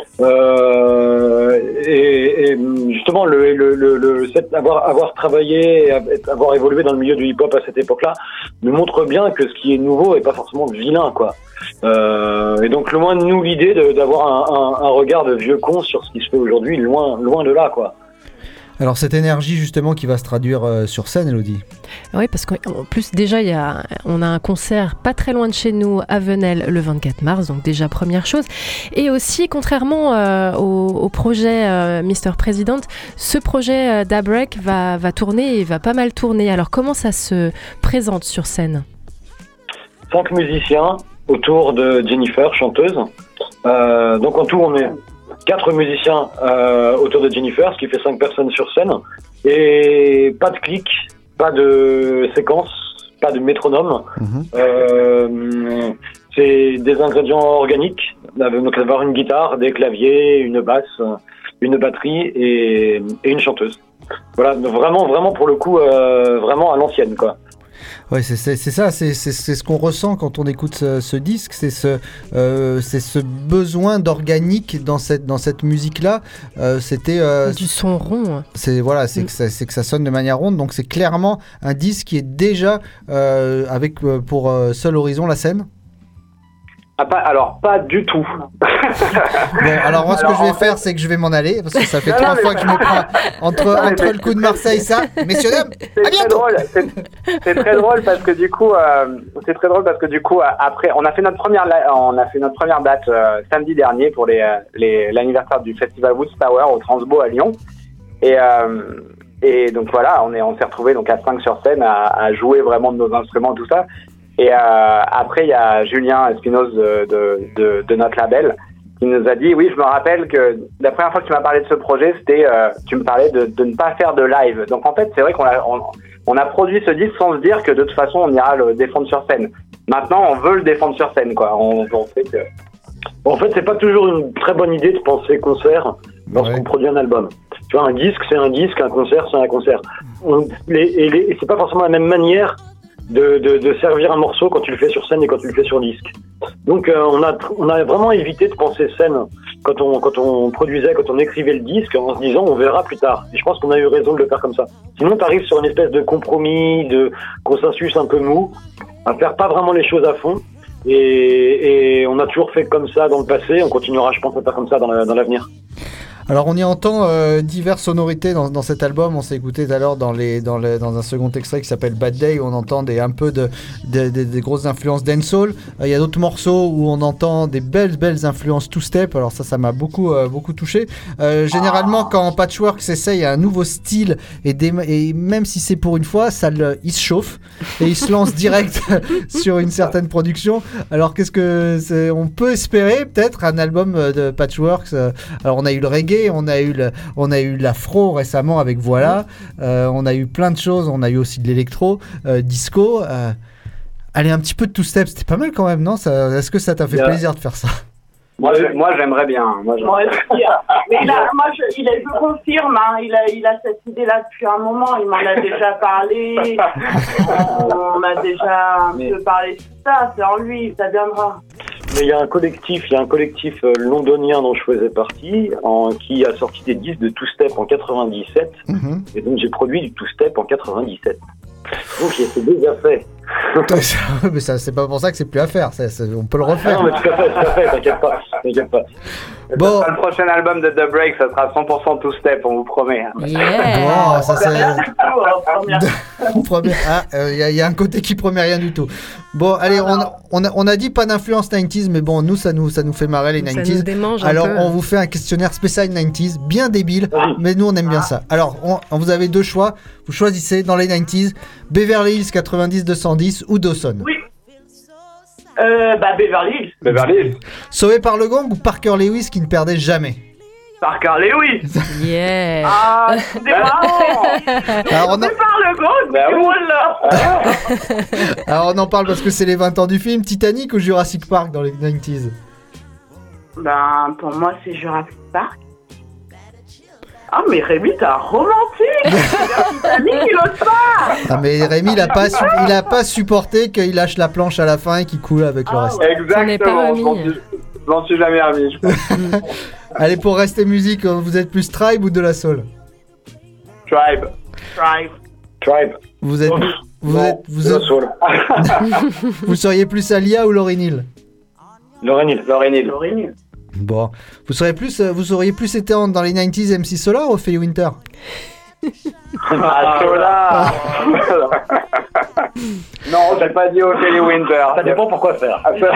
Euh, et, et justement, le, le, le, le cette, avoir, avoir travaillé, et avoir évolué dans le milieu du hip-hop à cette époque-là, nous montre bien que ce qui est nouveau est pas forcément vilain, quoi. Euh, et donc, loin de nous l'idée de, d'avoir un, un, un regard de vieux con sur ce qui se fait aujourd'hui, loin, loin de là, quoi. Alors cette énergie justement qui va se traduire euh, sur scène, Elodie. Oui, parce qu'en plus déjà il y a, on a un concert pas très loin de chez nous à Venelle le vingt-quatre mars, donc déjà première chose. Et aussi contrairement euh, au, au projet euh, mister President, ce projet euh, d'A-Break va, va tourner et va pas mal tourner. Alors comment ça se présente sur scène ? Cinq musiciens autour de Jennifer, chanteuse. Euh, donc en tout on est quatre musiciens euh, autour de Jennifer, ce qui fait cinq personnes sur scène. Et pas de clic, pas de séquence, pas de métronome. Mmh. Euh, c'est des ingrédients organiques. Donc avoir une guitare, des claviers, une basse, une batterie et, et une chanteuse. Voilà, vraiment, vraiment pour le coup, euh, vraiment à l'ancienne, quoi. Ouais, c'est, c'est, c'est ça, c'est, c'est, c'est ce qu'on ressent quand on écoute ce, ce disque, c'est ce, euh, c'est ce besoin d'organique dans cette, dans cette musique-là. Euh, c'était euh, du son rond. C'est voilà, c'est, mm. que ça, c'est que ça sonne de manière ronde, donc c'est clairement un disque qui est déjà euh, avec euh, pour euh, seul horizon la scène. Ah, pas, alors, pas du tout. Bon, alors moi, ce alors, que je vais faire, fait... c'est que je vais m'en aller, parce que ça fait non, trois non, fois mais... que je me prends entre, non, entre le coup de Marseille, ça. Messieurs, dames, à bientôt. Drôle. C'est, c'est très drôle parce que du coup, euh, c'est très drôle parce que du coup, après, on a fait notre première, on a fait notre première date euh, samedi dernier pour les, les, l'anniversaire du festival Woodstower au Transbo à Lyon. Et, euh, et donc voilà, on est, on s'est retrouvés donc à cinq sur scène à, à jouer vraiment de nos instruments, tout ça. Et euh, après, il y a Julien Espinoz de, de, de, de notre label qui nous a dit, oui, je me rappelle que la première fois que tu m'as parlé de ce projet, c'était, euh, tu me parlais de, de ne pas faire de live. Donc en fait, c'est vrai qu'on a, on, on a produit ce disque sans se dire que de toute façon, on ira le défendre sur scène. Maintenant, on veut le défendre sur scène, quoi. On, on sait que... En fait, c'est pas toujours une très bonne idée de penser concert lorsqu'on ouais. produit un album. Tu vois, un disque, c'est un disque, un concert, c'est un concert. On, les, et, les, et c'est pas forcément la même manière De, de, de servir un morceau quand tu le fais sur scène et quand tu le fais sur disque. Donc euh, on a on a vraiment évité de penser scène quand on quand on produisait, quand on écrivait le disque, en se disant on verra plus tard. Et je pense qu'on a eu raison de le faire comme ça. Sinon t'arrives sur une espèce de compromis, de consensus un peu mou, à faire pas vraiment les choses à fond. Et, et on a toujours fait comme ça dans le passé, on continuera je pense à faire comme ça dans, la, dans l'avenir. Alors on y entend euh, diverses sonorités dans, dans cet album. On s'est écouté tout à l'heure dans, les, dans, le, dans un second extrait qui s'appelle Bad Day, où on entend des, un peu de, de, de, des grosses influences dancehall. Il euh, y a d'autres morceaux où on entend des belles belles influences two-step. Alors ça, ça m'a beaucoup, euh, beaucoup touché. Euh, généralement, quand Patchwork s'essaye à un nouveau style, et, des, et même si c'est pour une fois, ça le, il se chauffe et il se lance direct sur une certaine production. Alors qu'est-ce que c'est, on peut espérer peut-être un album de Patchwork. Alors on a eu le reggae, on a eu le, on a eu l'afro récemment avec Voilà, euh, on a eu plein de choses, on a eu aussi de l'électro, euh, disco. Euh, allez, un petit peu de two-step, c'était pas mal quand même, non ça, est-ce que ça t'a fait yeah. plaisir de faire ça? Moi, je, moi j'aimerais bien. Moi, j'aimerais bien. Mais il a, moi, je, il a, je confirme, hein, il, a, il a cette idée-là depuis un moment, il m'en a déjà parlé, on a déjà un Mais... peu parlé de ça, c'est en lui, ça viendra. Mais il y a un collectif, il y a un collectif euh, londonien dont je faisais partie, en, qui a sorti des disques de two-step en quatre-vingt-dix-sept, mm-hmm. et donc j'ai produit du two-step en quatre-vingt-dix-sept. Donc c'est déjà fait. Mais ça, c'est pas pour ça que c'est plus à faire, ça, ça, on peut le refaire. Ah non, mais tout à fait, tout à fait, t'inquiète pas, t'inquiète pas. Bon. Le prochain album de The Break, ça sera cent pour cent two-step, on vous promet. Yeah. Bon, ça c'est. Première. Ah, il euh, y, y a un côté qui promet rien du tout. Bon, allez, on, on, a, on a dit pas d'influence quatre-vingt-dix, mais bon, nous ça nous, ça nous fait marrer les quatre-vingt-dix. Ça nous démange un Alors, peu. on vous fait un questionnaire spécial quatre-vingt-dix, bien débile, mais nous on aime bien ça. Alors, on, on vous avez deux choix. Vous choisissez dans les quatre-vingt-dix, Beverly Hills quatre-vingt-dix deux cent dix ou Dawson. Oui. Euh, bah Beverly Hills. Beverly Hills. Sauvé par le gang ou Parker Lewis qui ne perdait jamais? Parker Lewis. Yeah. Ah, c'est marrant. Alors on en... par le gang, bah, voilà. Alors on en parle parce que c'est les vingt ans du film. Titanic ou Jurassic Park dans les quatre-vingt-dix? Ben, pour moi, c'est Jurassic Park. Ah, mais Rémi, t'es un romantique. Titanic, il ose pas. Ah, mais Rémi, il a pas, su- il a pas supporté qu'il lâche la planche à la fin et qu'il coule avec le reste. Exactement, je m'en suis, je m'en suis jamais remis, je pense. Allez, pour rester musique, vous êtes plus Tribe ou De La Soul? Tribe. Tribe. Tribe. Vous êtes... Vous non, êtes... Vous, êtes... vous seriez plus Alia ou Lauryn Hill? Lauryn Hill. Lauryn Hill. Lauryn Hill. Bon, vous seriez plus, vous auriez plus été en, dans les quatre-vingt-dix M C Solar ou Ophélie Winter? Ah, Solar. Non, j'ai pas dit Ophélie Winter. Ça dépend pourquoi faire.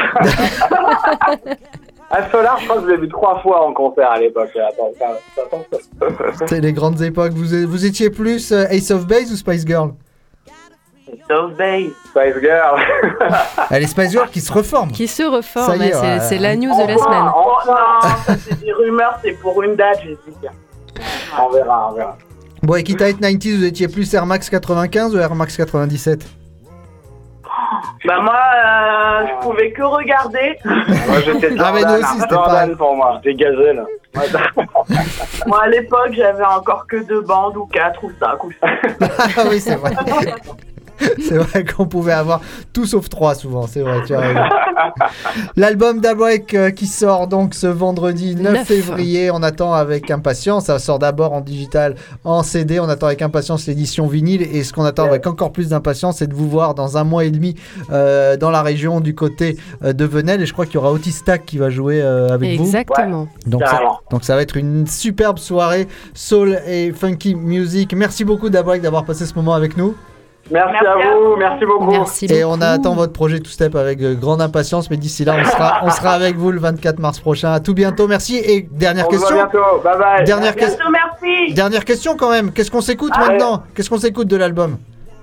À Solar, je crois que je l'ai vu trois fois en concert à l'époque. Attends, attends, attends. C'était les grandes époques. Vous, vous étiez plus Ace of Base ou Spice Girl? Ace of Base. Spice Girl. Elle est Spice Girl qui se reforme. Qui se reforme, Ça y est, c'est, ouais. c'est la news On de la voit, semaine. on- non, ça c'est des rumeurs, c'est pour une date, je sais bien. On verra, on verra. Bon, et quitte à être quatre-vingt-dix, vous étiez plus Air Max quatre-vingt-quinze ou Air Max quatre-vingt-dix-sept? Bah moi, euh, je pouvais que regarder. Moi, j'étais Jordan. Ah, mais nous aussi, c'était Jordan pas... pour moi. J'étais gazelle. Moi, à l'époque, j'avais encore que deux bandes ou quatre ou cinq ou six. Ah oui, c'est vrai. C'est vrai qu'on pouvait avoir tout sauf trois souvent, c'est vrai, tu as raison. L'album d'Abreak euh, qui sort donc ce vendredi neuf février, on attend avec impatience, ça sort d'abord en digital, en C D, on attend avec impatience l'édition vinyle, et ce qu'on attend avec encore plus d'impatience, c'est de vous voir dans un mois et demi euh, dans la région du côté euh, de Venelle, et je crois qu'il y aura Otis Stack qui va jouer euh, avec Exactement. vous. Donc ça, donc ça va être une superbe soirée soul et funky music. Merci beaucoup d'Abreak d'avoir passé ce moment avec nous. Merci, merci à vous, merci beaucoup. Merci et beaucoup. on attend votre projet Two Step avec euh, grande impatience, mais d'ici là, on sera, on sera avec vous le vingt-quatre mars prochain. À tout bientôt, merci. Et dernière On question. se voit bientôt, bye bye. Dernière, que... Bientôt, merci. dernière question quand même. Qu'est-ce qu'on s'écoute Allez. maintenant? Qu'est-ce qu'on s'écoute de l'album?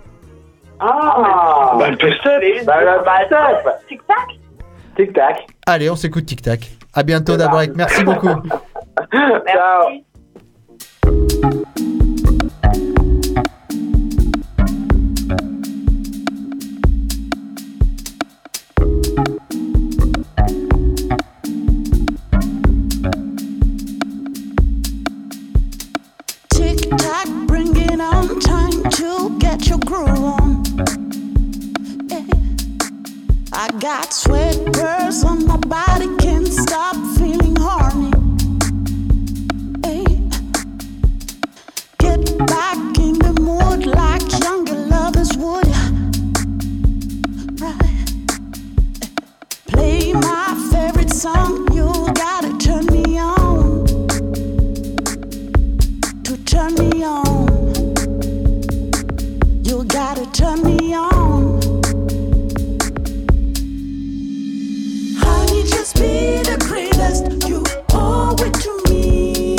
Ah, Bah, le Two Step. Bah, le Two Step. Tic-tac. Tic-tac. Allez, on s'écoute Tic Tac. À bientôt d'Abreak. Merci beaucoup. Ciao. Tick-tack, bring it on, time to get your groove on. Eh. I got sweaters on my body, can't stop feeling horny. Eh. Get back in the mood like younger lovers would. Right. Eh. Play my favorite song, you gotta turn me on. turn me on. Honey, just be the greatest. You owe it to me.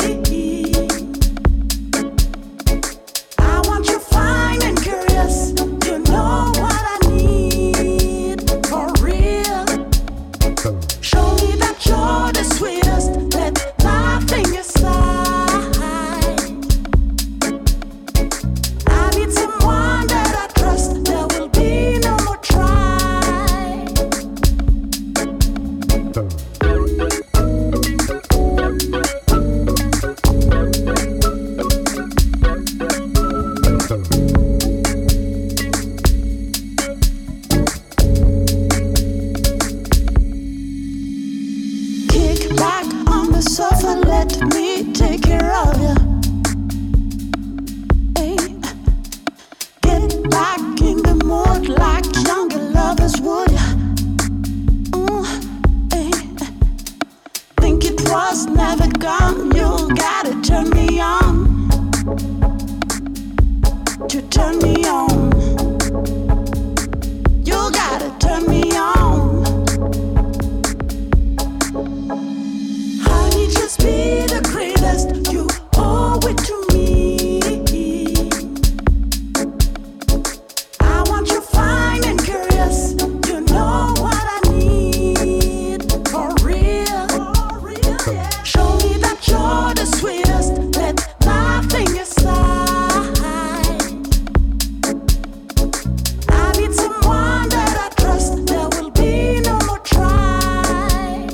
I want you fine and curious. You know what I need for real. Show me that you're the sweetest. Let nothing aside. I need someone that I trust. There will be no more try. Kick back on the sofa, let me take care of you. Hey. Get back in the mood like younger lovers would. Mm, hey. Think it was never gone. You gotta turn me on. To turn me on. You gotta turn me on. Honey, just be the greatest. You owe it to me. I want you fine and curious. You know what I need for real. Show me that you're the sweetest. Let nothing aside. I need someone that I trust. There will be no more try.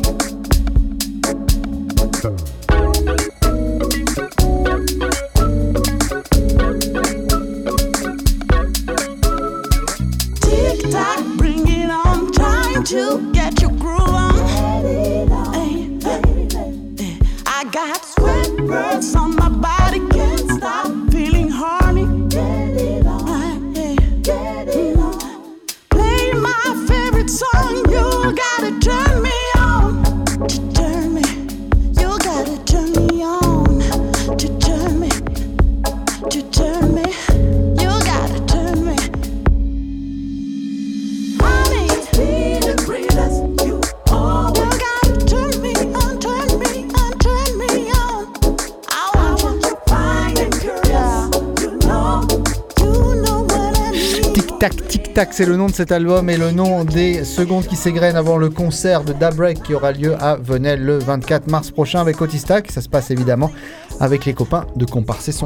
Tick tock, bring it on. Time to get your groove on. Hey, hey, hey. I got sweat burns on my body, can't stop feeling horny. Hey, hey. Play my favorite song. You gotta turn me on. To turn me, you gotta turn me on. To turn me, to turn me, you gotta turn me. Honey, be the greatest. You oh, you gotta turn me on, turn me on, turn me on. I want you fine and curious. You know, you know what I need. Tic Tac Tic Tac, c'est le nom de cet album et le nom des secondes qui s'égrènent avant le concert de Da Break qui aura lieu à Venelle le vingt-quatre mars prochain avec Otis Stack. Ça se passe évidemment avec les copains de Comparse et Son.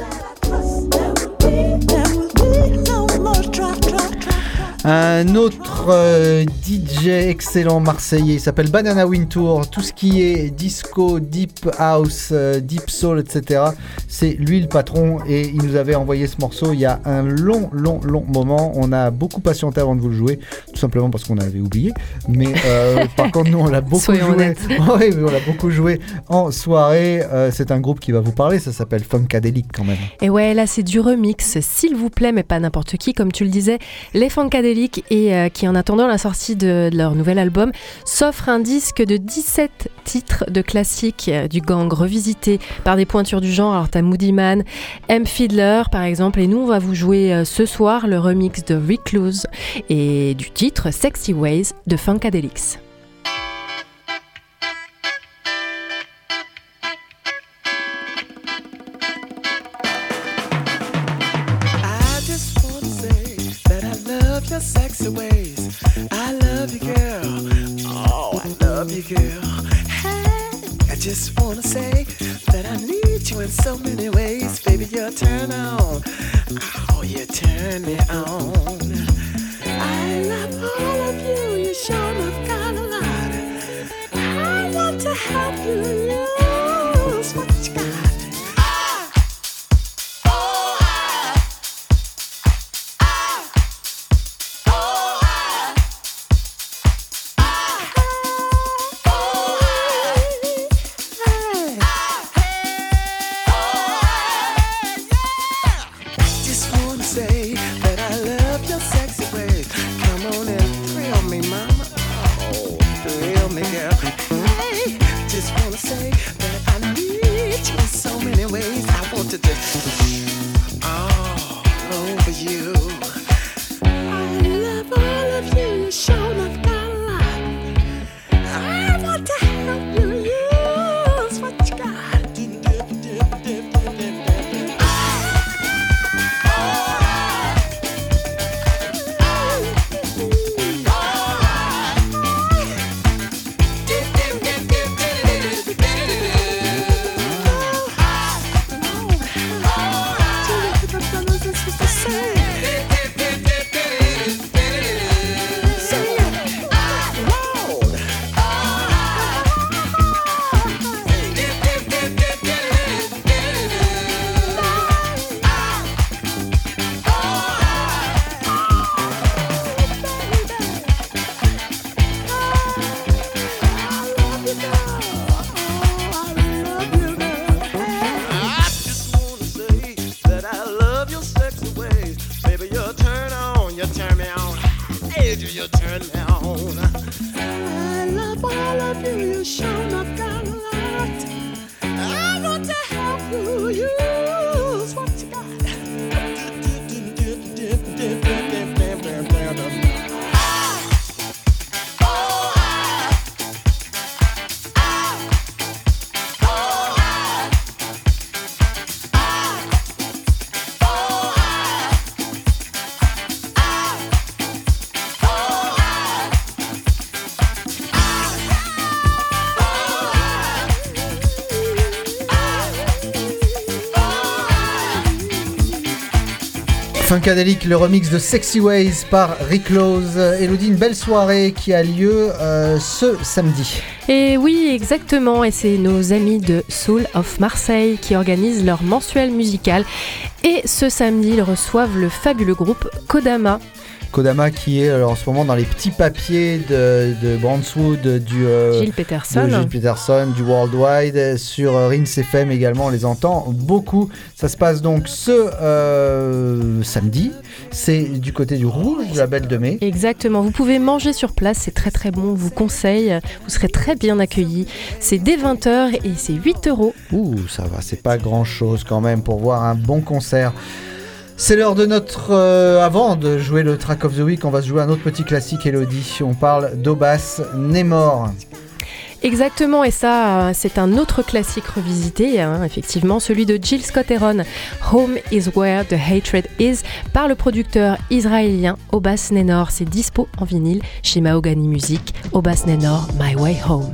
Un autre euh, D J excellent marseillais, il s'appelle Banana Wind Tour. Tout ce qui est disco, deep house, euh, deep soul, et cetera. C'est lui le patron et il nous avait envoyé ce morceau il y a un long, long, long moment. On a beaucoup patienté avant de vous le jouer, tout simplement parce qu'on avait oublié. Mais euh, par contre, nous on l'a beaucoup Soyons joué. Oui, mais on l'a beaucoup joué en soirée. Euh, c'est un groupe qui va vous parler, ça s'appelle Funkadelic quand même. Et ouais, là c'est du remix, s'il vous plaît, mais pas n'importe qui, comme tu le disais. Les Funkadelic et euh, qui, en attendant la sortie de, de leur nouvel album, s'offrent un disque de dix-sept titres de classiques euh, du gang revisités par des pointures du genre. Alors t'as Moody Man, M. Fiddler par exemple, et nous on va vous jouer euh, ce soir le remix de Recluse et du titre Sexy Ways de Funkadelics. Your sexy ways, I love you, girl. Oh, I love you, girl. Hey, I just wanna say that I need you in so many ways, baby. You're turn on. Oh, you turn me on. I love all of you. You sure enough got a lot. I want to help you use what you got. Say that I love your sexy ways. Come on in. Funkadelic, le remix de Sexy Ways par Rick Laws. Elodie, une belle soirée qui a lieu euh, ce samedi. Et oui, exactement, et c'est nos amis de Soul of Marseille qui organisent leur mensuel musical. Et ce samedi, ils reçoivent le fabuleux groupe Kodama. Kodama qui est alors, en ce moment dans les petits papiers de, de Brandswood, du euh, Gilles Peterson. de Gilles Peterson, du Worldwide, sur euh, Rinse F M également, on les entend beaucoup. Ça se passe donc ce euh, samedi, c'est du côté du Rouge, la Belle de Mai. Exactement, vous pouvez manger sur place, c'est très très bon, on vous conseille, vous serez très bien accueillis. C'est dès vingt heures et c'est huit euros. Ouh, ça va, c'est pas grand chose quand même pour voir un bon concert. C'est l'heure de notre... Euh, avant de jouer le track of the week, on va se jouer un autre petit classique, Elodie. On parle d'Obas Nemor. Exactement, et ça, c'est un autre classique revisité, hein, effectivement, celui de Jill Scott-Heron, Home is where the hatred is, par le producteur israélien Obas Nenor. C'est dispo en vinyle chez Mahogany Music. Obas Nenor, My Way Home.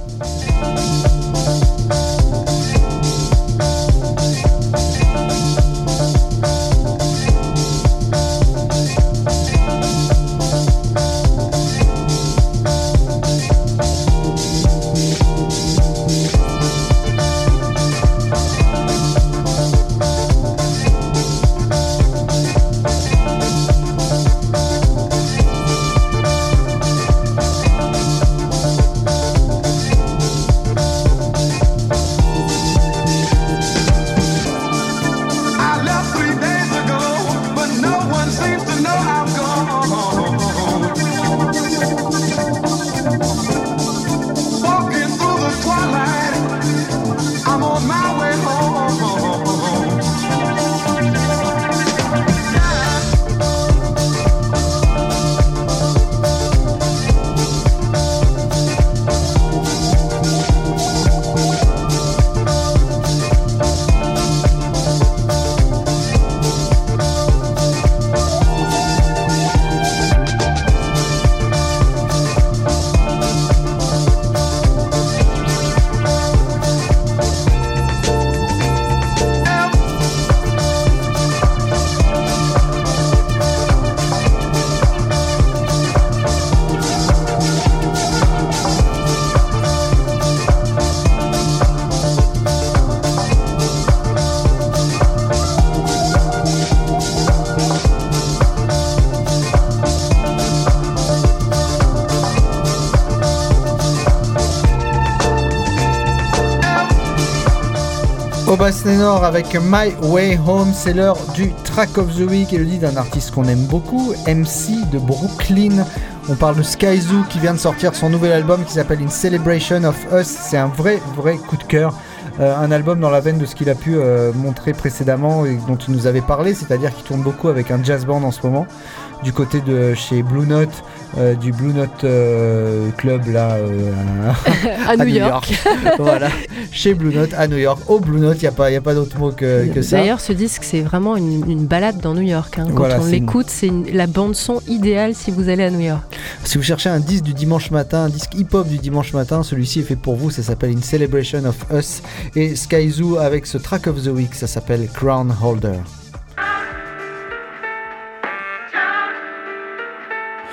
Obas Nenor avec My Way Home, c'est l'heure du Track of the Week, Elodie, d'un artiste qu'on aime beaucoup, M C de Brooklyn. On parle de Skyzoo qui vient de sortir son nouvel album qui s'appelle In Celebration of Us. C'est un vrai, vrai coup de cœur. Euh, un album dans la veine de ce qu'il a pu euh, montrer précédemment et dont il nous avait parlé, c'est-à-dire qu'il tourne beaucoup avec un jazz band en ce moment, du côté de chez Blue Note, euh, du Blue Note euh, Club là euh, à, à New, New York, York. Voilà, chez Blue Note à New York. Au Blue Note, il n'y a pas, y a pas d'autre mot que, que ça. D'ailleurs, ce disque, c'est vraiment une, une balade dans New York. Hein. Quand voilà, on l'écoute, une... c'est une, la bande-son idéale si vous allez à New York. Si vous cherchez un disque du dimanche matin, un disque hip-hop du dimanche matin, celui-ci est fait pour vous. Ça s'appelle In Celebration of Us. Et Skyzoo avec ce Track of the Week, ça s'appelle Crown Holder.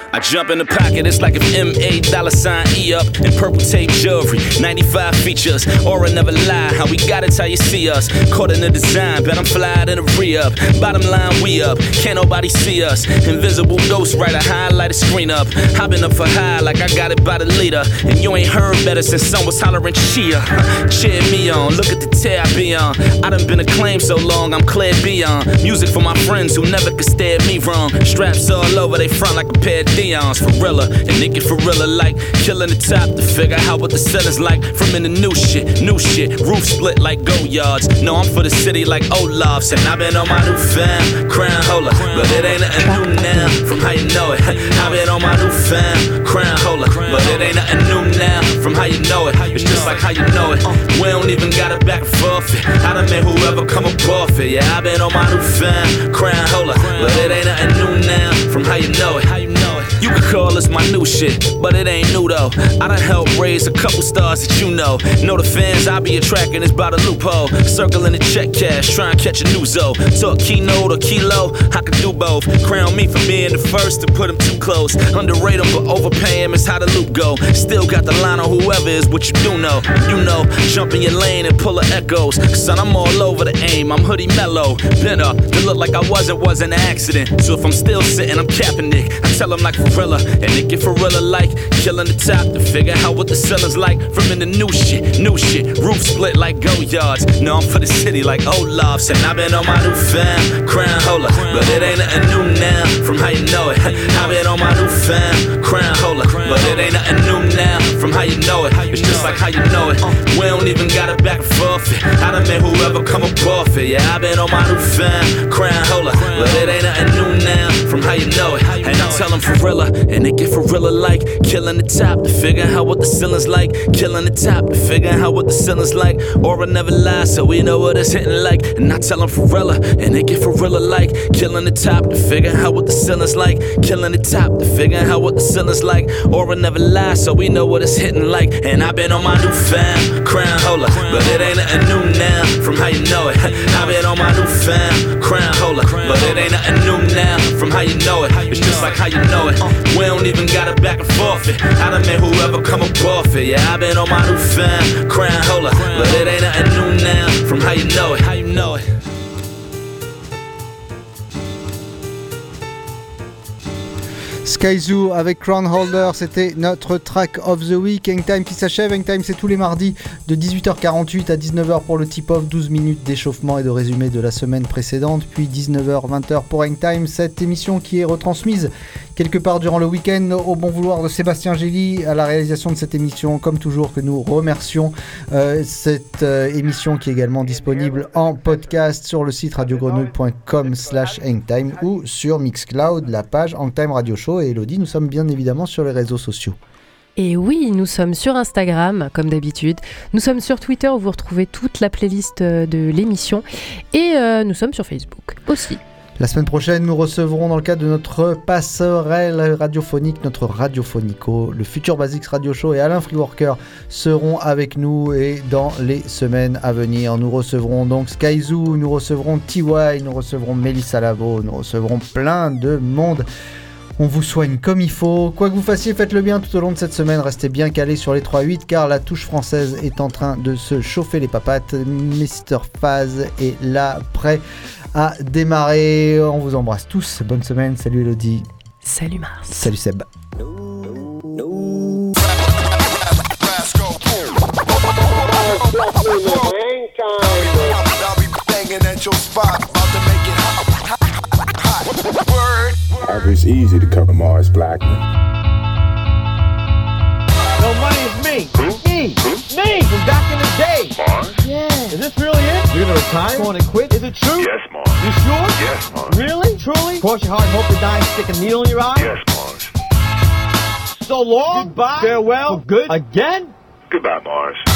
I jump in the pocket, it's like if M A dollar sign E up in purple tape jewelry. ninety-five features, aura never lie. How we got it, how you see us. Caught in the design, bet I'm fly than a re-up. Bottom line, we up, can't nobody see us. Invisible ghost writer, highlight a screen up. Hopping up for high like I got it by the leader. And you ain't heard better since some was hollering cheer. Cheer me on, look at the tear I be on. I done been acclaimed so long, I'm clear beyond. Music for my friends who never could stare me wrong. Straps all over they front like a pair of Dion's. Forilla, and they get forilla like killing the top to figure out what the ceiling's like. From in the new shit, new shit, roof split like go yards. No, I'm for the city like Olaf's. And I've been on my new fam, crown holder. But it ain't nothing new now, from how you know it. I've been on my new fam, crown holder. But it ain't nothing new now, from how you know it. It's just like how you know it. We don't even got it back and forth. I done made whoever come up off it. Yeah, I've been on my new fam, crown holder. But it ain't nothing new now, from how you know it. How you know it. You can call this my new shit, but it ain't new though. I done helped raise a couple stars that you know. Know the fans I be attracting is by the loophole. Circling the check cash, try and catch a new zo. Talk keynote or kilo, I can do both. Crown me for being the first to put him too close. Underrate him but overpay him is how the loop go. Still got the line on whoever is what you do know. You know, jump in your lane and pull the echoes. Son, I'm all over the aim, I'm hoodie mellow. Been up, to look like I wasn't, was an accident. So if I'm still sitting, I'm capping Nick. I tell him like Forilla, and Nick get Forilla like killing the top to figure out what the ceiling's like. From in the new shit, new shit, roof split like go yards. No, I'm for the city like Olaf's. And I've been on my new fam, crown holder. But it ain't nothing new now, from how you know it. I've been on my new fam, crown holder. But it ain't nothing new now, from how you know it. It's just like how you know it. We don't even got it back and forth. I done made whoever come up off it. Yeah, I've been on my new fam, crown holder. But it ain't nothing new now, from how you know it. And I tell them Forilla, and they get Forilla like killing the top to figure out what the ceiling's like. Killing the top to figure out what the ceiling's like. Aura never lies, so we know what it's hitting like. And I tell them Forilla, and they get Forilla like killing the top to figure out what the ceiling's like. Killing the top to figure out what the ceiling's like. Aura never lies, so we know what it's hitting like. And I've been on my new fam, crown holder. But it ain't nothing new now, from how you know it. I've been on my new fam, crown holder. But it ain't nothing new now, from how you know it. It's just like how you know it. We don't even got it back and forth. I done made whoever come up off it. Yeah, I've been on my new fam, crown holder. But it ain't nothing new now, from how you know it. How you know it. Skyzoo avec Crown Holder, c'était notre track of the week. Hangtime qui s'achève. Hangtime, c'est tous les mardis de dix-huit heures quarante-huit à dix-neuf heures pour le tip-off, douze minutes d'échauffement et de résumé de la semaine précédente, puis dix-neuf heures vingt heures pour Hangtime, cette émission qui est retransmise quelque part durant le week-end au bon vouloir de Sébastien Gély à la réalisation de cette émission, comme toujours que nous remercions. Euh, cette euh, émission qui est également disponible en podcast sur le site radio grenouille point com slash hangtime ou sur Mixcloud, la page Hangtime Radio Show. Et Elodie, nous sommes bien évidemment sur les réseaux sociaux. Et oui, nous sommes sur Instagram, comme d'habitude. Nous sommes sur Twitter, où vous retrouvez toute la playlist de l'émission. Et euh, nous sommes sur Facebook aussi. La semaine prochaine, nous recevrons dans le cadre de notre passerelle radiophonique, notre radiophonico, le Future Basics Radio Show et Alain Freeworker seront avec nous. Et dans les semaines à venir, nous recevrons donc Skyzoo, nous recevrons T Y, nous recevrons Mélissa Lavo, nous recevrons plein de monde. On vous soigne comme il faut. Quoi que vous fassiez, faites-le bien tout au long de cette semaine. Restez bien calés sur les trois huit car la touche française est en train de se chauffer les papates. mister Faz est là, prêt à démarrer. On vous embrasse tous. Bonne semaine. Salut Elodie. Salut Mars. Salut Seb. It's easy to cover Mars Blackman. No money is me. Me. Me from back in the day. Mars? Yeah. Is this really it? You're gonna retire? Going to quit? Is it true? Yes, Mars. You sure? Yes, Mars. Really? Truly? Cross your heart and hope to die and stick a needle in your eye? Yes, Mars. So long. Goodbye. Farewell. For good. Again? Goodbye, Mars.